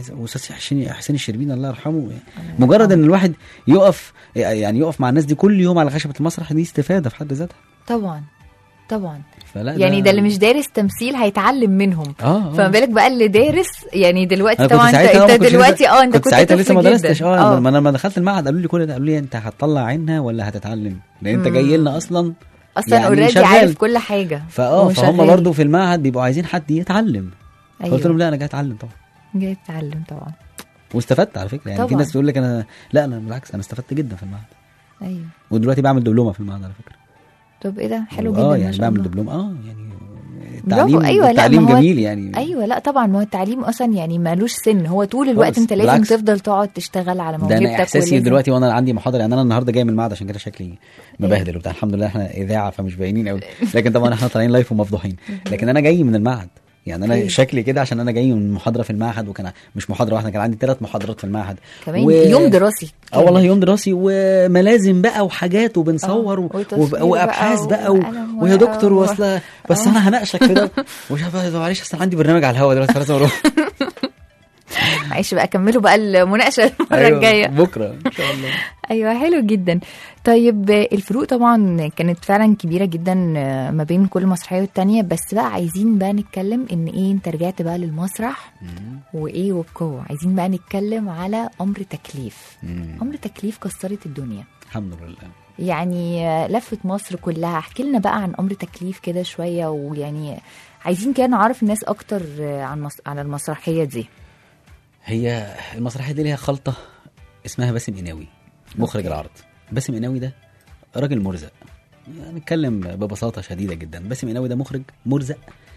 واستاذ حسين الشربيني الله يرحمه. مجرد ان الواحد يقف مع الناس دي كل يوم على خشبه المسرح، دي استفاده في حد ذاتها. طبعا فلا ده اللي مش دارس تمثيل هيتعلم منهم. فما بالك بقى اللي دارس يعني دلوقتي. طبعا انت دلوقتي انت كنت ساعتها لسه ما درستش. ما انا لما دخلت المعهد قالوا لي كل ده، قالوا لي انت هتطلع عينها ولا هتتعلم، لان انت جاي لنا اصلا اوريدي عارف كل حاجه. فهم برضو في المعهد بيبقوا عايزين حد يتعلم. أيوة. قلت لهم لا، انا جاي اتعلم طبعا. جاي اتعلم طبعا. واستفدت على فكره. يعني طبعا. في ناس تقول لك انا بالعكس، انا استفدت جدا في المعهد. ايوه. ودلوقتي بعمل دبلومه في المعهد على فكره. طب ايه ده حلو جدا. يعني بعمل دبلوم. يعني التعليم التعليم جميل يعني. ايوه لا طبعا، ما هو التعليم اصلا يعني مالوش سن، هو طول الوقت انت لازم بالعكس. تفضل تقعد تشتغل على موهبتك. ده انا احساسي دلوقتي وانا عندي محاضره، يعني انا النهارده جاي من المعهد عشان كده شكلي مبهدل وبتاع. الحمد لله احنا اذاعه فمش باينين قوي، لكن طبعا احنا طالعين لايف ومفضوحين. لكن انا جاي من المعهد، يعني انا شكلي كده عشان انا جاي من محاضره في المعهد، وكان مش محاضره واحده، كان عندي 3 محاضرات في المعهد كمان. يوم دراسي. والله يوم دراسي وملازم بقى وحاجات وبنصور وابحاث بقى ويا دكتور واصله بس انا هناقشك في ده معلش اصل عندي برنامج على الهوا دلوقتي لازم اروح. معلش بقى كملوا بقى المناقشه المره الجايه بكره ان شاء الله. ايوه حلو جدا. طيب الفروق طبعا كانت فعلا كبيره جدا ما بين كل مسرحيه والتانيه، بس بقى عايزين بقى نتكلم ان انت رجعت بقى للمسرح وبقوه. عايزين بقى نتكلم على امر تكليف. امر تكليف كسرت الدنيا الحمد لله، يعني لفت مصر كلها. احكي لنا بقى عن امر تكليف كده شويه، ويعني عايزين كده نعرف الناس اكتر عن المسرحيه دي. هي المسرحيه دي ليها خلطه اسمها باسم قناوي مخرج العرض. باسم قناوي ده راجل مرزق، نتكلم ببساطه شديده جدا. باسم قناوي ده مخرج مرزق،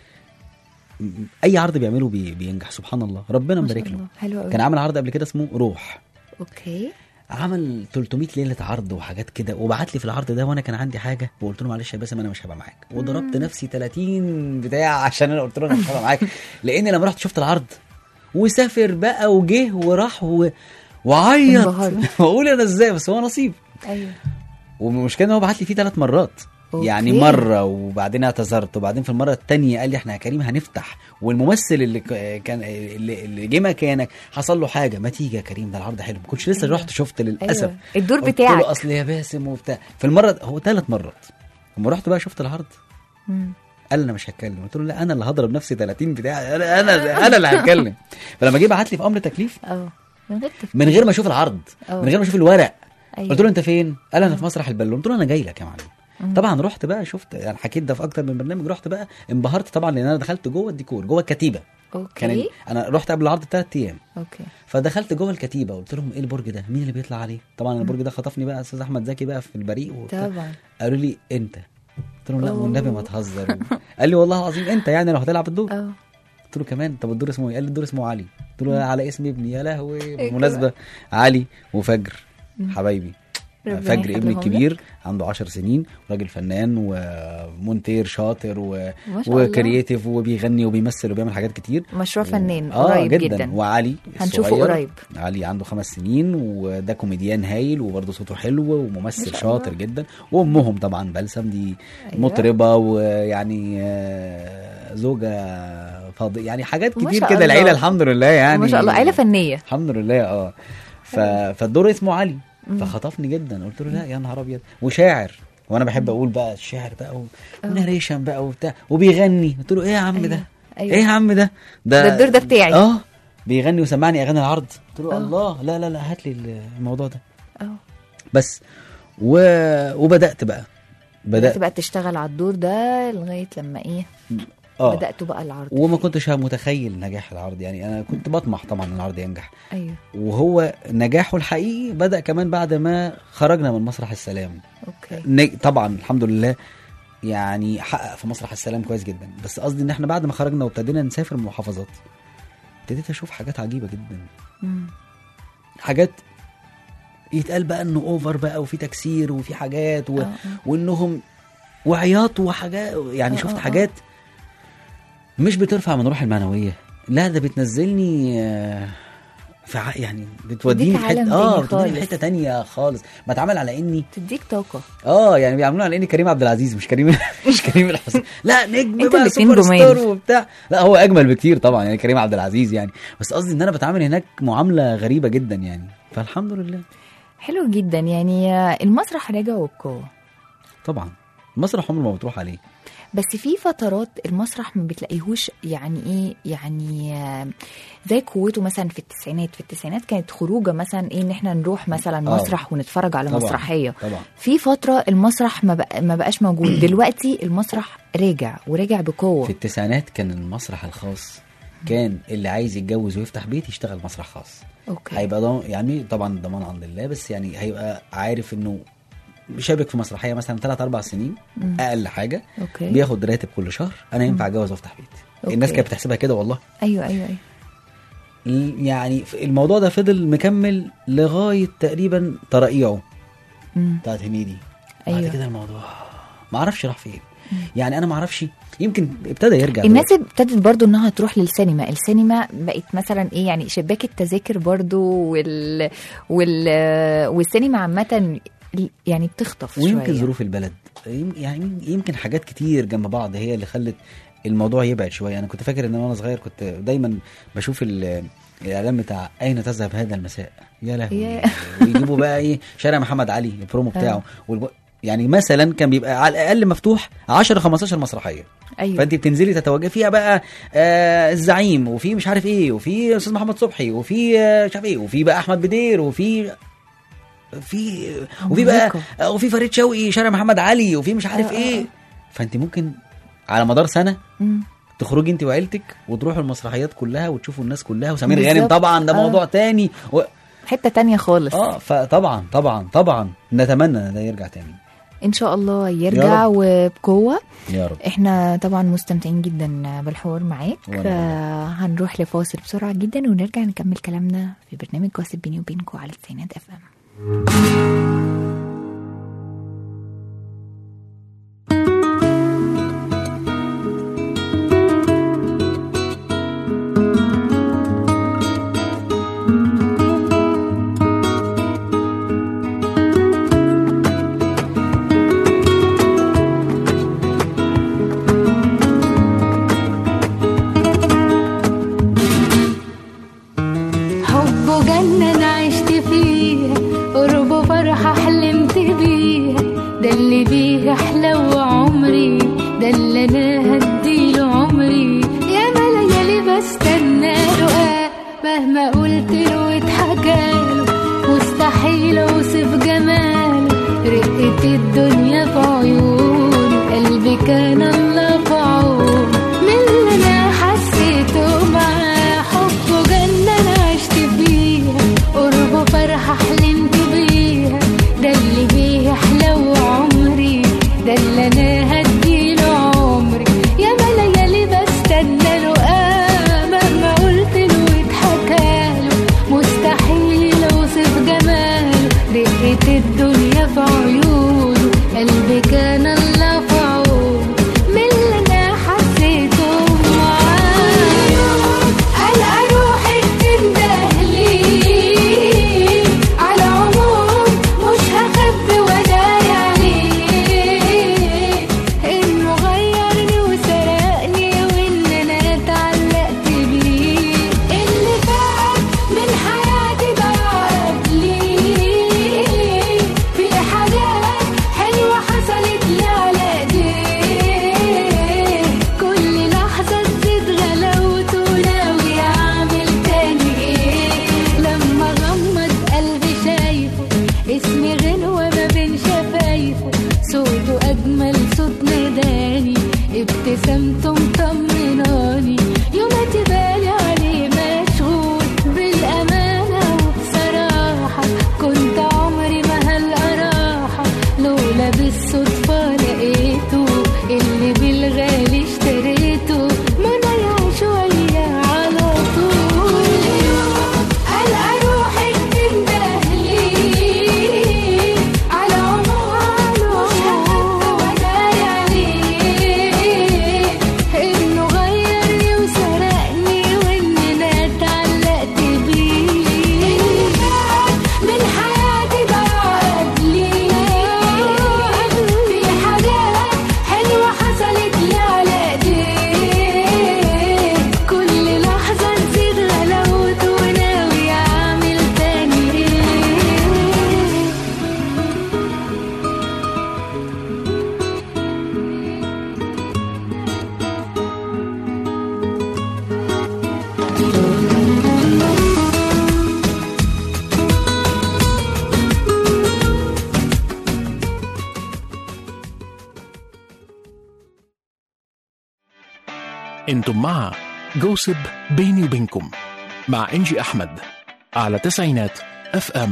اي عرض بيعمله بينجح سبحان الله، ربنا مبارك له. كان عامل عرض قبل كده اسمه روح، اوكي، عمل 300 ليله عرض وحاجات كده، وبعت لي في العرض ده وانا كان عندي حاجه وقلت له معلش يا باسم انا مش هبقى معاك، وضربت نفسي 30 بتاع عشان انا قلت له انا مش هبقى معاك. لان لما رحت شفت العرض وسافر بقى وجه وراح وعيط واقول انا ازاي، بس هو نصيب. ايوه. والمشكله ان هو بعت لي فيه 3 مرات. أوكي. يعني مره وبعدين اعتذرت، وبعدين في المره الثانيه قال لي احنا يا كريم هنفتح، والممثل اللي كان اللي جه مكانك حصل له حاجه، ما تيجي يا كريم ده العرض حلو. ما كنتش لسه رحت شفت للاسف. أيوة. الدور بتاعك. قلت له اصل يا باسم وبتاع. في المره هو 3 مرات لما رحت بقى شفت العرض قال انا مش هتكلم. قلت له لا انا اللي هضرب نفسي 30 بتاع، انا اللي هتكلم. فلما جه بعت لي في امر تكليف من غير ما اشوف العرض، من غير ما اشوف الورق. أيوة. قلت له انت فين؟ قال انا في مسرح البالون. قلت له انا جاي لك يا معلم. طبعا رحت بقى شفت، يعني حكيت ده في اكتر من برنامج. رحت بقى انبهرت طبعا لان انا دخلت جوه الديكور، جوه الكتيبه. اوكي. انا رحت قبل العرض ب3 ايام. اوكي. فدخلت جوه الكتيبه قلت لهم ايه البرج ده؟ مين اللي بيطلع عليه؟ طبعا البرج ده خطفني بقى استاذ احمد زكي بقى في البريق طبعا. قالوا لي انت. قلت لهم لا والنبي ما تهزر. قال لي والله العظيم انت يعني لو هتلعب الدور. قلت له كمان طب الدور اسمه ايه؟ قال لي الدور اسمه علي. قلت له على اسم ابني. يا لهوي بالمناسبه علي وفجر حبايبي. فجر ابني الكبير عنده 10 سنين، راجل فنان ومونتير شاطر وكرييتيف وبيغني وبيمثل وبيعمل حاجات كتير. مشروع فنان قريب جدا. وعلي هنشوفه قريب. علي عنده 5 سنين وده كوميديان هايل وبرضه صوته حلو وممثل شاطر جدا. وامهم طبعا بلسم دي مطربه ويعني زوجة فاضل، يعني حاجات كتير كده. العيله الحمد لله يعني ما شاء الله عيله فنيه الحمد لله. فالدور اسمه علي. فخطفني جدا. قلت له لا يا نهار ابيض، وشاعر وانا بحب اقول بقى الشعر بقى وناريشن بقى وبتاع وبيغني. قلت له ايه يا عم ده؟ ايه يا عم ده الدور ده بتاعي. بيغني وسمعني اغاني العرض. قلت له الله لا هات لي الموضوع ده. بس وبدات بقى تشتغل على الدور ده لغايه لما ايه بدأتوا بقى العرض. وما كنتش متخيل نجاح العرض، يعني انا كنت بطمح طبعا العرض ينجح. ايوه. وهو نجاحه الحقيقي بدأ كمان بعد ما خرجنا من مسرح السلام. اوكي. طبعا الحمد لله يعني حقق في مسرح السلام كويس جدا، بس قصدي ان احنا بعد ما خرجنا وابتدينا نسافر محافظات ابتديت اشوف حاجات عجيبة جدا. حاجات يتقال بقى انه اوفر بقى وفي تكسير وفي حاجات وانهم وعياط وحاجات، يعني شفت حاجات مش بترفع من روح المعنوية، لا ده بتنزلني يعني بتوديني تديك عالم تاني بتوديني خالص. حته تانية خالص. بتعامل على اني تديك طاقه. يعني بيعملونا على اني كريم عبد العزيز، مش كريم مش كريم الحسين. لا نجم انتوا بقى الاتنين سوبر جمال. ستار وبتاع. لا هو اجمل بكتير طبعا يعني كريم عبد العزيز يعني، بس قصدي ان انا بتعامل هناك معامله غريبه جدا يعني، فالحمد لله. حلو جدا يعني. المسرح راجع وبقوه طبعا المسرح عمره ما بتروح عليه، بس في فترات المسرح ما بتلاقيهوش يعني ايه يعني زي قوته مثلا في التسعينات. في التسعينات كانت خروجه مثلا ايه ان احنا نروح مثلا مسرح ونتفرج على طبعاً. مسرحيه. طبعا في فتره المسرح ما بقاش موجود. دلوقتي المسرح راجع ورجع بقوه. في التسعينات كان المسرح الخاص، كان اللي عايز يتجوز ويفتح بيت يشتغل مسرح خاص. اوكي. هيبقى يعني طبعا الضمان عند الله، بس يعني هيبقى عارف انه شابك في مسرحيه مثلا 3-4 سنين اقل حاجه. اوكي. بياخد راتب كل شهر، انا ينفع اتجوز وافتح بيت. أوكي. الناس كانت بتحسبها كده والله. ايوه يعني الموضوع ده فضل مكمل لغايه تقريبا ترقيعه بتاعت هنيدي. بعد أيوة. كده الموضوع ما اعرفش راح فين. يعني انا ما اعرفش، يمكن ابتدى يرجع الناس ابتدت برضو انها تروح للسينما. السينما بقت مثلا ايه يعني شباك التذاكر برضو والسينما عامه يعني بتخطف ويمكن شويه. ظروف البلد، يعني يمكن حاجات كتير جنب بعض هي اللي خلت الموضوع يبعد شويه. انا كنت فاكر ان وانا صغير كنت دايما بشوف الاعلان بتاع اين تذهب هذا المساء، يا لهوي. ويجيبوا بقى ايه شارع محمد علي البرومو بتاعه يعني مثلا كان بيبقى على الاقل مفتوح 10-15 مسرحيه. أيوة. فانت بتنزلي تتواجدي فيها بقى الزعيم، وفي مش عارف ايه، وفي استاذ محمد صبحي، وفي مش عارف ايه، وفي بقى احمد بدير، وفي بقى وفي فريد شوقي شارع محمد علي، وفي مش عارف ايه. فانت ممكن على مدار سنه تخرجي انت وعيلتك وتروحوا المسرحيات كلها وتشوفوا الناس كلها، وسمير غانم طبعا ده موضوع تاني حته تانية خالص. فطبعا طبعا طبعا نتمنى ده يرجع تاني ان شاء الله يرجع وبقوه يا رب. احنا طبعا مستمتعين جدا بالحوار معاك. هنروح لفاصل بسرعه جدا ونرجع نكمل كلامنا في برنامج جوسب بيني وبينكم على تسعينات FM. انتم مع جوسب بيني وبينكم مع انجي احمد على تسعينات اف ام.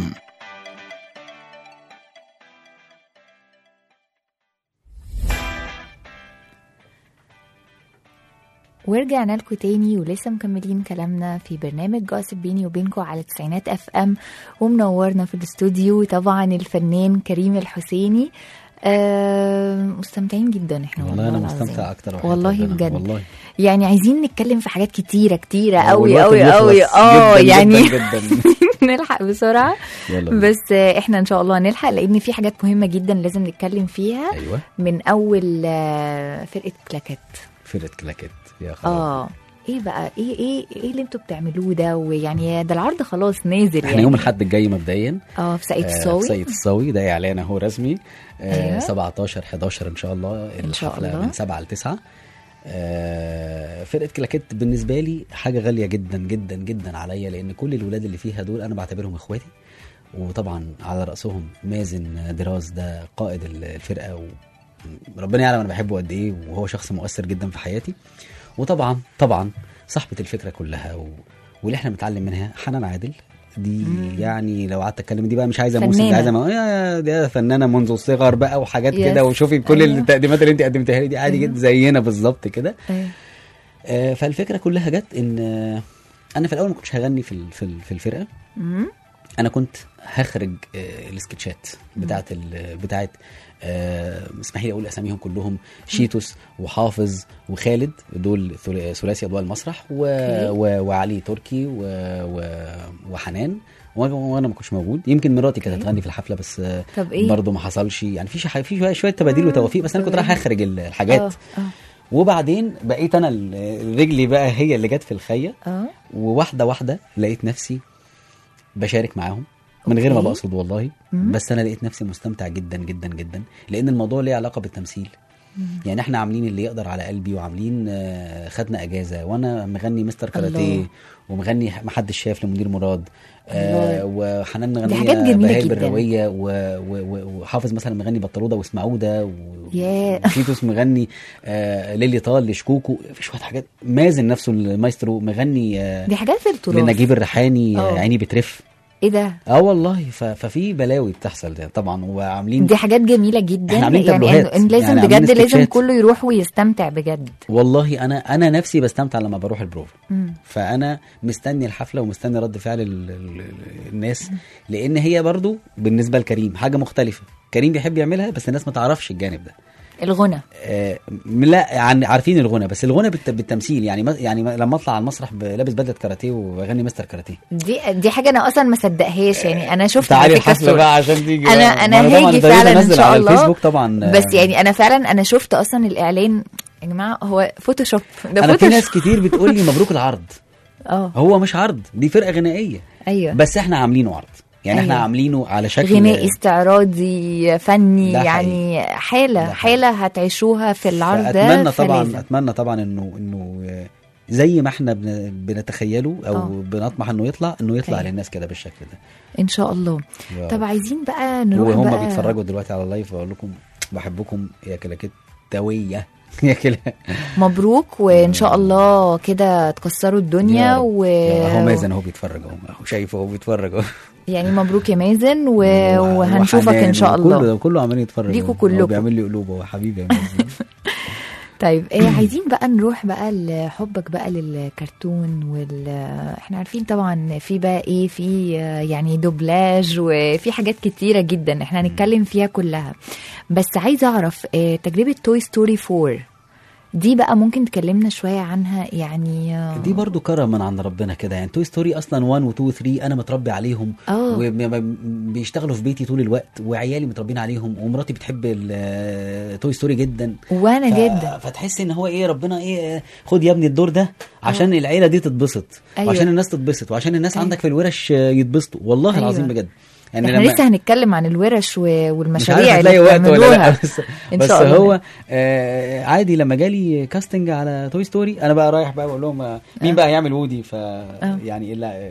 ورجعنا لكم تاني ولسه مكملين كلامنا في برنامج جوسب بيني وبينكم على تسعينات اف ام، ومنورنا في الاستوديو طبعا الفنان كريم الحسيني. مستمتعين جدا احنا والله انا مستمتع اكتر والله بجد والله. يعني عايزين نتكلم في حاجات كتيره قوي والوقت قوي بيخلص قوي جداً يعني جداً جداً. نلحق بسرعه بس احنا ان شاء الله نلحق، لان في حاجات مهمه جدا لازم نتكلم فيها. ايوه من اول فرقه كلاكات. فرقه كلاكات يا خلاص. ايه بقى ايه اللي انتوا بتعملوه ده؟ ويعني ده العرض خلاص نازل احنا يعني يوم الاحد الجاي مبدئيا في ساقية الصاوي. في ساقية الصاوي ده اعلان اهو رسمي. أيوة. 17 11 ان شاء الله إن شاء الحفله الله. من 7 ل 9. فرقه كلاكيت بالنسبه لي حاجه غاليه جدا جدا جدا عليا، لان كل الولاد اللي فيها دول انا بعتبرهم اخواتي، وطبعا على راسهم مازن دراز ده قائد الفرقه، وربنا يعلم انا بحبه قد ايه، وهو شخص مؤثر جدا في حياتي. وطبعا صاحبه الفكره كلها واللي احنا بنتعلم منها حنان عادل دي. يعني لو قعدت اتكلم دي بقى مش عايزه موسم، دي عايزه دي فنانه منذ الصغر بقى وحاجات كده، وشوفي كل التقديمات اللي انت قدمتها لي دي عادي جدا زينا بالظبط كده. فالفكره كلها جت ان انا في الاول ما كنتش هغني في الفرقه. انا كنت هخرج السكتشات بتاعت اسمحي لي اقول اساميهم كلهم: شيتوس وحافظ وخالد، دول ثلاثي اضواء المسرح، وعلي تركي وحنان، وانا ما كنتش موجود. يمكن مراتي كانت هتغني في الحفله بس برضه ما حصلش، يعني في شويه تباديل وتوافيق، بس انا كنت رايح اخرج الحاجات. وبعدين بقيت انا رجلي بقى هي اللي جت في الخيه، وواحده واحده لقيت نفسي بشارك معاهم من غير ما بقصد والله. بس انا لقيت نفسي مستمتع جدا جدا جدا، لان الموضوع ليه علاقه بالتمثيل. يعني احنا عاملين اللي يقدر على قلبي، وعاملين خدنا اجازه، وانا مغني مستر كاراتيه، ومغني محدش شاف لمدير مراد، وحنان مغنيه بهاء بالرويه، وحافظ مثلا مغني بطلوده واسمعوده، وشيتوس مغني ليلي طال لشكوكو، في شويه حاجات. مازن نفسه المايسترو مغني دي حاجات في التراث لنجيب الريحاني، عيني بترف. ايه ده؟ والله ففي بلاوي بتحصل ده طبعا، وعاملين دي حاجات جميله جدا. يعني لازم يعني بجد لازم كله يروح ويستمتع بجد. والله انا نفسي بستمتع لما بروح البروف. فانا مستني الحفله ومستني رد فعل الناس، لان هي برضو بالنسبه لكريم حاجه مختلفه. كريم بيحب يعملها بس الناس ما تعرفش الجانب ده. الغنى لا عارفين الغنى، بس الغنى بالتمثيل. يعني لما اطلع على المسرح لابس بدله كاراتيه واغني مستر كاراتيه، دي حاجه انا اصلا ما صدقهاش. يعني انا شفت تعالي الحفله بقى عشان تيجي. انا هاجي فعلا ان شاء الله الفيسبوك طبعا. بس يعني انا فعلا شفت اصلا الاعلان. يا جماعه هو فوتوشوب ده. انا في ناس كتير بتقول لي مبروك العرض. هو مش عرض، دي فرقه غنائيه. ايوه بس احنا عاملينه عرض. يعني احنا عاملينه على شكل غنائي استعراضي فني، يعني حالة هتعيشوها في العرض ده. اتمنى طبعا انه زي ما احنا بنتخيله او بنطمح انه يطلع للناس كده بالشكل ده ان شاء الله. طب عايزين بقى نروح وهم بقى بيتفرجوا دلوقتي على اللايف، واقول لكم بحبكم يا كلاكيتاويه يا كلا. مبروك، وان شاء الله كده تكسروا الدنيا. هو مازن هو بيتفرج اهو، شايفه هو بيتفرج اهو. يعني مبروك يا مازن، وهنشوفك ان شاء الله. كله عمال يتفرج ليكوا كلكم، بيعمل لي قلوب هو حبيبي يا مازن. طيب عايزين بقى نروح بقى لحبك بقى للكرتون احنا عارفين طبعا في بقى في يعني دوبلاج، وفي حاجات كتيرة جدا احنا هنتكلم فيها كلها. بس عايزة اعرف تجربة توي ستوري 4 دي بقى ممكن تكلمنا شوية عنها. يعني دي برضو كرم من عند ربنا كده. يعني توي ستوري اصلا 1 و 2 و 3 انا متربي عليهم، وبيشتغلوا في بيتي طول الوقت، وعيالي متربين عليهم، ومراتي بتحب توي ستوري جدا، وانا جدا. فتحس ان هو ربنا خد يا ابني الدور ده عشان العيله دي تتبسط. وعشان الناس تتبسط، وعشان الناس عندك في الورش يتبسطوا. والله العظيم بجد. يعني احنا لسه هنتكلم عن الورش والمشاريع اللي بتعملوها. بس هو عادي لما جالي كاستنج على توي ستوري، انا بقى رايح بقى بقول لهم مين بقى هيعمل وودي. يعني الا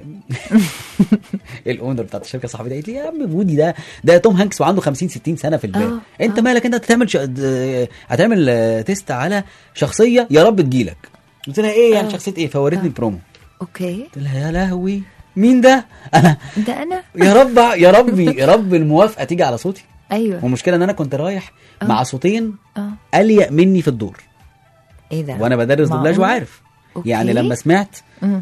الاونر بتاعت الشركه صاحبتي قالت لي يا عم وودي ده توم هانكس وعنده 50-60 سنه في البال. انت مالك؟ انت هتعمل تيست على شخصيه يا رب تجيلك. قلت لها ايه يعني شخصيه ايه؟ فورتني البرومو. اوكي. قلت لها يا لهوي مين ده؟ انا ده انا. يا رب يا ربي يا رب الموافقه تيجي على صوتي. ايوه. والمشكله ان انا كنت رايح مع صوتين اه اليق مني في الدور، ايه ده؟ وانا بدرس دوبلاج وعارف. أوكي. يعني لما سمعت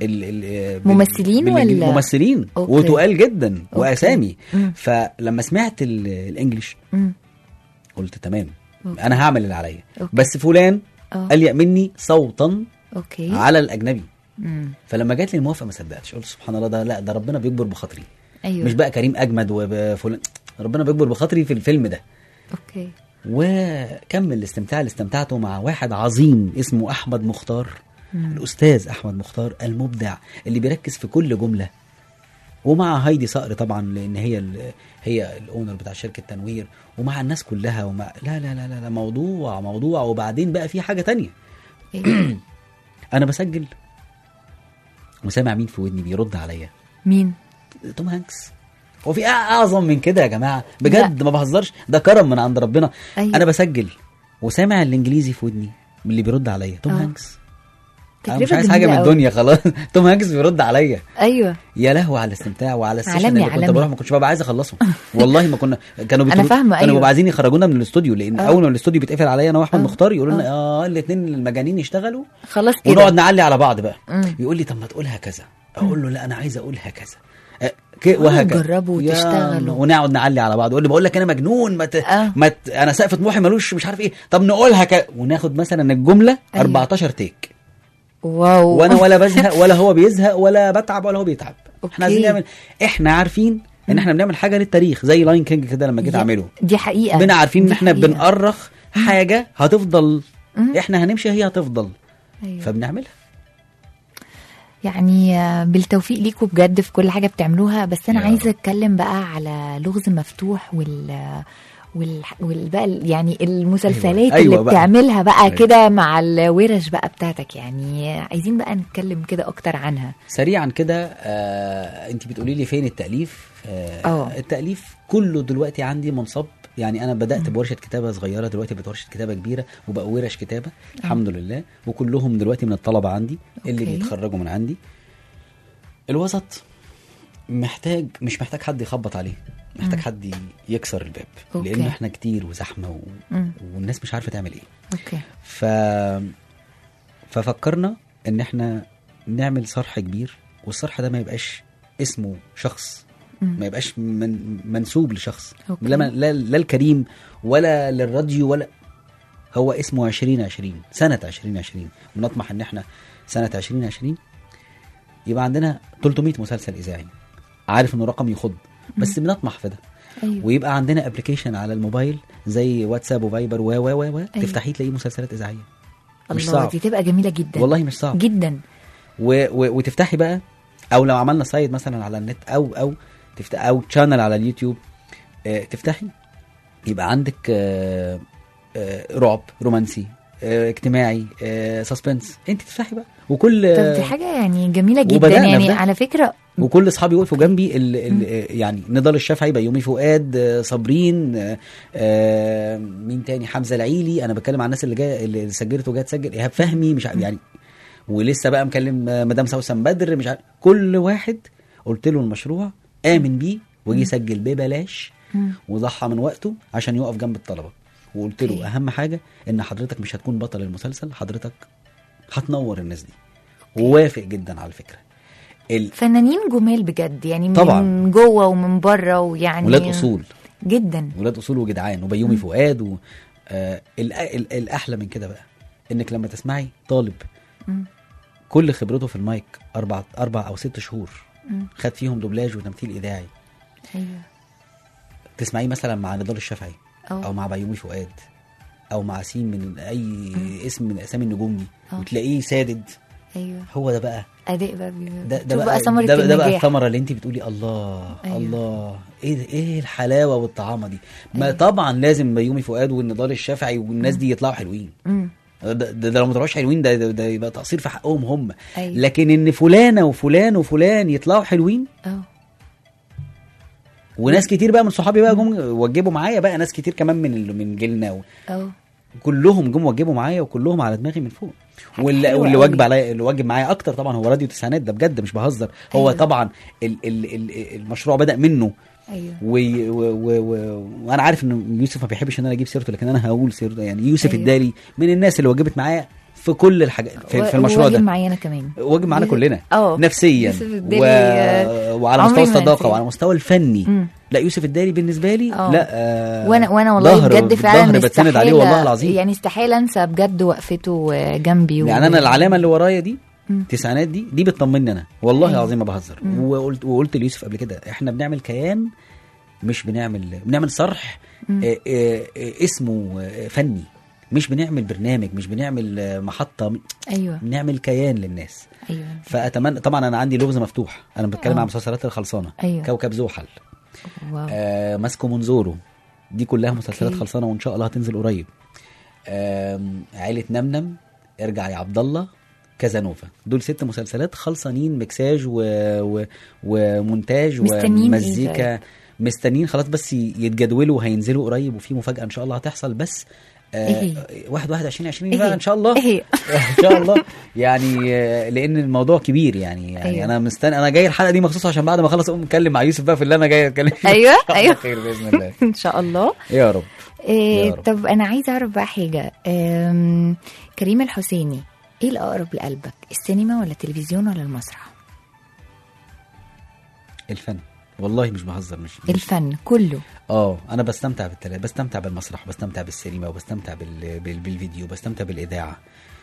ممثلين ولا ممثلين أوكي. وتقال جدا أوكي. واسامي. فلما سمعت الانجليش قلت تمام أوكي. انا هعمل اللي عليا، أوكي. بس فلان اليق مني صوتا اوكي على الاجنبي. فلما جات لي الموافقه ما صدقتش، قلت سبحان الله، ده لا ده ربنا بيكبر بخاطري. ايوه. مش بقى كريم اجمد وفلان، ربنا بيكبر بخاطري في الفيلم ده. اوكي. وكمل الاستمتاع اللي استمتعته مع واحد عظيم اسمه احمد مختار. الاستاذ احمد مختار المبدع اللي بيركز في كل جمله، ومع هايدي صقر طبعا لان هي الاونر بتاع شركه تنوير، ومع الناس كلها ومع لا لا لا لا موضوع. وبعدين بقى في حاجه تانية. انا بسجل وسامع مين في ودني بيرد عليا؟ مين؟ توم هانكس. هو في اعظم من كده يا جماعه؟ بجد ما بهزرش، ده كرم من عند ربنا. أيوة. انا بسجل وسامع الانجليزي في ودني اللي بيرد عليا توم هانكس. انا مش عايز حاجه من الدنيا خلاص. توم هانكس بيرد عليا. ايوه يا لهوي على الاستمتاع وعلى السيشن عالمي اللي كنت بروح ما كنتش ببقى عايز اخلصه. والله ما كانوا انا فاهمه. كانوا بيبقوا عايزين يخرجونا من الاستوديو، لان اول ما الاستوديو بيتقفل عليا انا واحمد مختار يقولوا لنا الاثنين المجانين يشتغلوا خلاص كده، ونقعد نعلي على بعض بقى. يقول لي طب ما تقولها كذا، اقول له لا انا عايز اقولها كذا وهكذا. جربوا وتشتغلوا ونقعد نعلي على بعض. يقول لي بقول لك انا مجنون انا سقف طموحي ملوش مش عارف ايه، طب نقولها وناخد مثلا الجمله 14 تيك. واو. وانا ولا بزهق ولا هو بيزهق ولا بتعب ولا هو بيتعب. احنا عايزين نعمل، احنا عارفين ان احنا بنعمل حاجه للتاريخ زي لاين كينج كده لما جيت اعمله. دي حقيقه. بنا عارفين ان احنا بنأرخ حاجه هتفضل، احنا هنمشي هي هتفضل. أيوة. فبنعملها. يعني بالتوفيق ليكوا بجد في كل حاجه بتعملوها. بس انا عايزه اتكلم بقى على لغز مفتوح والبقى يعني المسلسلات اللي بتعملها بقى كده مع الورش بقى بتاعتك. يعني عايزين بقى نتكلم كده اكتر عنها سريعا كده. انت بتقولي لي فين التأليف؟ التأليف كله دلوقتي عندي منصب. يعني انا بدأت بورشة كتابة صغيرة، دلوقتي بقت ورشة كتابة كبيرة وبقى ورش كتابة الحمد لله. وكلهم دلوقتي من الطلبة عندي اللي بيتخرجوا من عندي. الوسط مش محتاج حد يخبط عليه، محتاج حد يكسر الباب. لان احنا كتير وزحمه والناس مش عارفه تعمل ايه. ففكرنا ان احنا نعمل صرح كبير، والصرح ده ما يبقاش اسمه شخص، ما يبقاش منسوب لشخص. لا الكريم ولا للراديو، ولا هو اسمه 2020 سنه 2020. ونطمح ان احنا سنه 2020 يبقى عندنا 300 مسلسل اذاعي. عارف انه رقم يخض بس بنطمح في ده. أيوة. ويبقى عندنا ابلكيشن على الموبايل زي واتساب وفايبر أيوة. تفتحيه تلاقيه مسلسلات اذاعيه. مش صعب. دي تبقى جميله جدا والله، مش صعب جدا. وتفتحي بقى، او لو عملنا سايت مثلا على النت او او تشانل على اليوتيوب، تفتحي يبقى عندك رعب، رومانسي، اجتماعي، سسبنس. انت تفتحي بقى وكل. طب دي حاجه يعني جميله جدا. يعني على فكره وكل اصحابي وقفوا جنبي يعني نضال الشافعي، بيومي فؤاد، صابرين، مين تاني، حمزه العيلي. انا بتكلم عن الناس اللي سجلت وجات تسجل، ايهاب فهمي، مش يعني. ولسه بقى مكلم مدام سوسن بدر، مش عارف. كل واحد قلت له المشروع امن بيه ويجي يسجل ببلاش وضحى من وقته عشان يقف جنب الطلبه. وقلت له اهم حاجه ان حضرتك مش هتكون بطل المسلسل، حضرتك هتنور الناس دي. ووافق جدا على فكره. فنانين جمال بجد يعني، طبعا من جوه ومن بره، ويعني ولاد اصول جدا، ولاد اصول وجدعان. وبيومي فؤاد الاحلى من كده بقى انك لما تسمعي طالب كل خبرته في المايك 4 أو 6 شهور خد فيهم دوبلاج وتمثيل اذاعي. ايوه. تسمعيه مثلا مع نضال الشافعي او مع بيومي فؤاد او مع سين من اي اسم من اسامي النجوم دي، وتلاقيه سادد. ايوه. هو ده بقى اداء بقى. ده بقى ثمره النجاح. ده بقى الثمره اللي انت بتقولي الله. أيوة. الله، ايه الحلاوه والطعامه دي. ما أيوة. طبعا لازم بيومي فؤاد والنضال الشافعي والناس دي يطلعوا حلوين. ده لو ما طلعوش حلوين ده يبقى تقصير في حقهم هم. أيوة. لكن ان فلانه وفلان وفلان يطلعوا حلوين. وناس كتير بقى من صحابي بقى جم وجبوا معايا بقى، ناس كتير كمان من جيلنا كلهم جم وجبوا معايا وكلهم على دماغي من فوق. واللي حلوة واللي قوي. واجب عليا، اللي واجب معايا اكتر طبعا هو راديو تسعينات، ده بجد مش بهزر. هو أيوة. طبعا المشروع بدأ منه، ايوه وانا عارف ان يوسف ما بيحبش ان انا اجيب سيرته، لكن انا هقول سيرته. يعني يوسف أيوة. الدالي من الناس اللي واجبت معايا في كل الحاجات في المشروع واجب ده. معايا انا كمان، واجب معانا كلنا اه نفسيا يوسف الدالي، وعلى عمري مستوى ما الصداقه أنساه. وعلى المستوى الفني. مم. لا يوسف الدالي بالنسبه لي لا وانا والله بجد فعلا بتسند عليه والله العظيم. يعني استحاله انسى بجد وقفته جنبي. يعني انا العلامه اللي ورايا دي مم. التسعينات دي بتطمني انا والله أيوة. العظيم ما بهزر. وقلت ليوسف قبل كده احنا بنعمل كيان، مش بنعمل صرح اسمه فني، مش بنعمل برنامج، مش بنعمل محطه. ايوه بنعمل كيان للناس. ايوه فاتمنى طبعا، انا عندي لغز مفتوح، انا بتكلم آه. عن مسلسلات الخلصانه. أيوة. كوكب زحل، واو. ماسكو منظوره، دي كلها مسلسلات أوكي. خلصانه وان شاء الله هتنزل قريب. عائله نمنم، ارجع يا عبد الله، كازانوفا، دول 6 مسلسلات خلصانين، مكساج ومونتاج مستنيين ومزيكا. إيه مستنيين خلاص بس يتجدولوا وهينزلوا قريب، وفي مفاجاه ان شاء الله هتحصل. بس 1/1/2020 بقى ان شاء الله. ايه ان شاء الله يعني لان الموضوع كبير يعني أيوة. انا مستني، انا جاي الحلقه دي مخصوص عشان بعد ما اخلص اقوم اتكلم مع يوسف بقى في اللي انا جاي اتكلم فيه. ايوه إن شاء الله ايوه خير باذن الله. ان شاء الله. يا رب. إيه يا رب. طب انا عايزه اعرف بقى حاجه، كريم الحسيني ايه الاقرب لقلبك، السينما ولا التلفزيون ولا المسرح؟ الفن والله مش بهزر، مش الفن كله. انا بستمتع بستمتع بالمسرح، بستمتع بالسينما، وبستمتع بالفيديو، بستمتع بالاذاعه.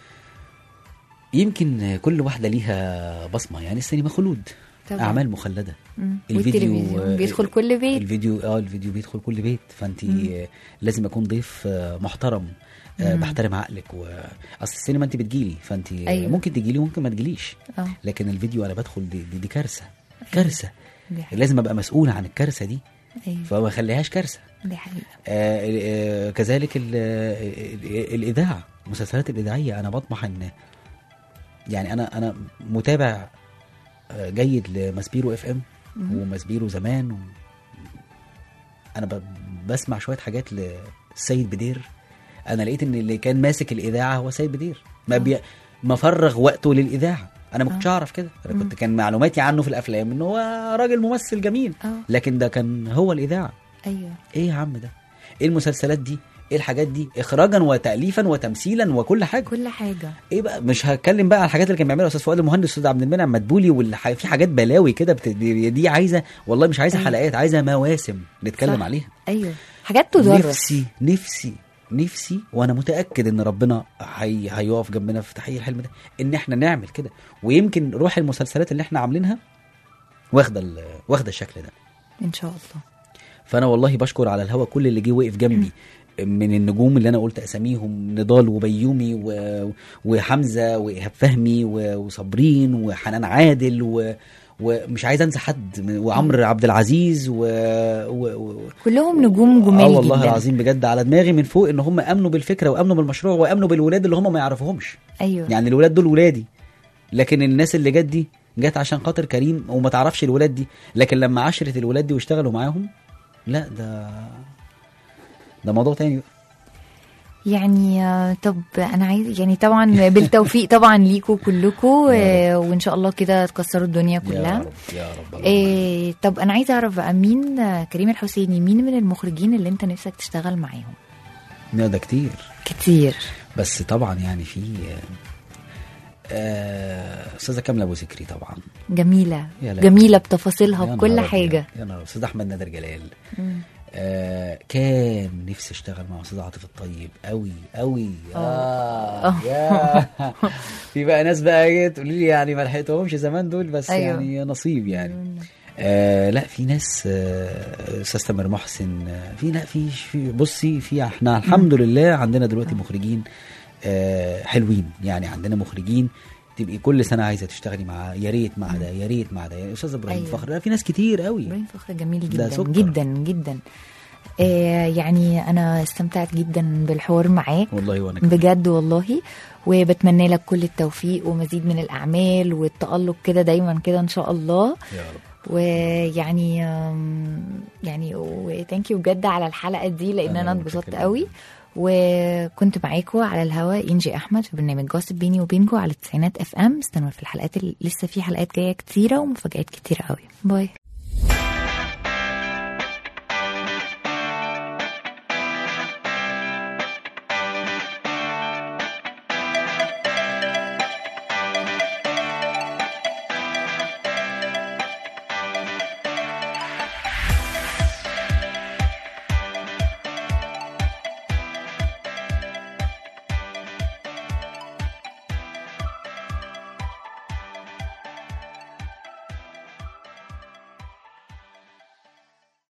يمكن كل واحده ليها بصمه. يعني السينما خلود، طبعا. اعمال مخلده. والتلفزيون بيدخل كل بيت. الفيديو بيدخل كل بيت. فانت لازم اكون ضيف محترم، بحترم عقلك. اصل السينما انت بتجيلي، فانت أيوة. ممكن تجيلي وممكن ما تجيليش. لكن الفيديو انا بدخل دي كارثه. كارثه. لازم ابقى مسؤول عن الكارثه دي. أيوة. فما اخليهاش كارثه. دي حقيقه. كذلك الاذاعه، المسلسلات الاذاعيه، انا بطمح ان يعني انا متابع جيد لماسبيرو اف ام وماسبيرو زمان انا بسمع شويه حاجات للسيد بدير. انا لقيت ان اللي كان ماسك الاذاعه هو سيد بدير، ما فرغ وقته للاذاعه. انا ما كنتش اعرف كده، انا كنت كان معلوماتي عنه في الافلام ان هو راجل ممثل جميل، لكن ده كان هو الاذاعه. ايوه ايه يا عم ده، ايه المسلسلات دي، ايه الحاجات دي، اخراجا وتاليفا وتمثيلا وكل حاجه. كل حاجه. ايه بقى، مش هتكلم بقى على الحاجات اللي كان بيعملها استاذ فؤاد المهندس، استاذ عبد المنعم مدبولي، في حاجات بلاوي كده دي عايزه والله، مش عايزه حلقات، عايزه مواسم نتكلم عليها. ايوه حاجات تدرس. نفسي وانا متاكد ان ربنا هيقف جنبنا في تحقيق الحلم ده، ان احنا نعمل كده. ويمكن روح المسلسلات اللي احنا عاملينها واخده الشكل ده ان شاء الله. فانا والله بشكر على الهوا كل اللي جه وقف جنبي من النجوم اللي انا قلت اساميهم، نضال وبيومي وحمزه وايهاب فهمي وصابرين وحنان عادل ومش عايز انسى حد، وعمرو عبد العزيز كلهم نجوم جمال جدا. والله العظيم بجد على دماغي من فوق، ان هم امنوا بالفكره وامنوا بالمشروع وامنوا بالولاد اللي هم ما يعرفوهمش. ايوه يعني الولاد دول ولادي، لكن الناس اللي جت دي جت عشان خاطر كريم وما تعرفش الولاد دي، لكن لما عشرت الولاد دي واشتغلوا معاهم، لا ده موضوع تاني. يعني طب انا عايز يعني طبعا بالتوفيق طبعا ليكوا كلكم وان شاء الله كده تكسروا الدنيا كلها. يا رب. طب انا عايزه اعرف بقى مين كريم الحسيني، مين من المخرجين اللي انت نفسك تشتغل معاهم؟ لا ده كتير بس طبعا يعني في استاذه كامله ابو ذكري طبعا، جميله بتفاصيلها بكل حاجه. يا نهار استاذ احمد نادر جلال. كان نفسي اشتغل مع استاذ عاطف الطيب قوي قوي. في بقى ناس بقى تقول لي يعني ما لحقتهمش زمان دول، بس أيوه. يعني نصيب يعني. لا في ناس استاذ تامر محسن، في بصي في احنا الحمد لله عندنا دلوقتي مخرجين حلوين. يعني عندنا مخرجين تبقي كل سنه عايزه تشتغلي معاه، يا ريت مع ده يا ريت مع ده. يعني استاذ ابراهيم فخر، في ناس كتير قوي. ابراهيم فخر جميل جدا جدا جدا. يعني انا استمتعت جدا بالحوار معاك والله، وانا بجد والله، وبتمنى لك كل التوفيق ومزيد من الاعمال والتألق كده دايما كده ان شاء الله يا رب. ويعني وثانك يو بجد على الحلقه دي، لان انا اتبسطت قوي. وكنت معاكم على الهوا إنجي أحمد في برنامج جوسب بيني وبينكم على 90 FM. استنوا في الحلقات اللي لسه في حلقات جاية كتيرة ومفاجآت كتيرة قوي. باي.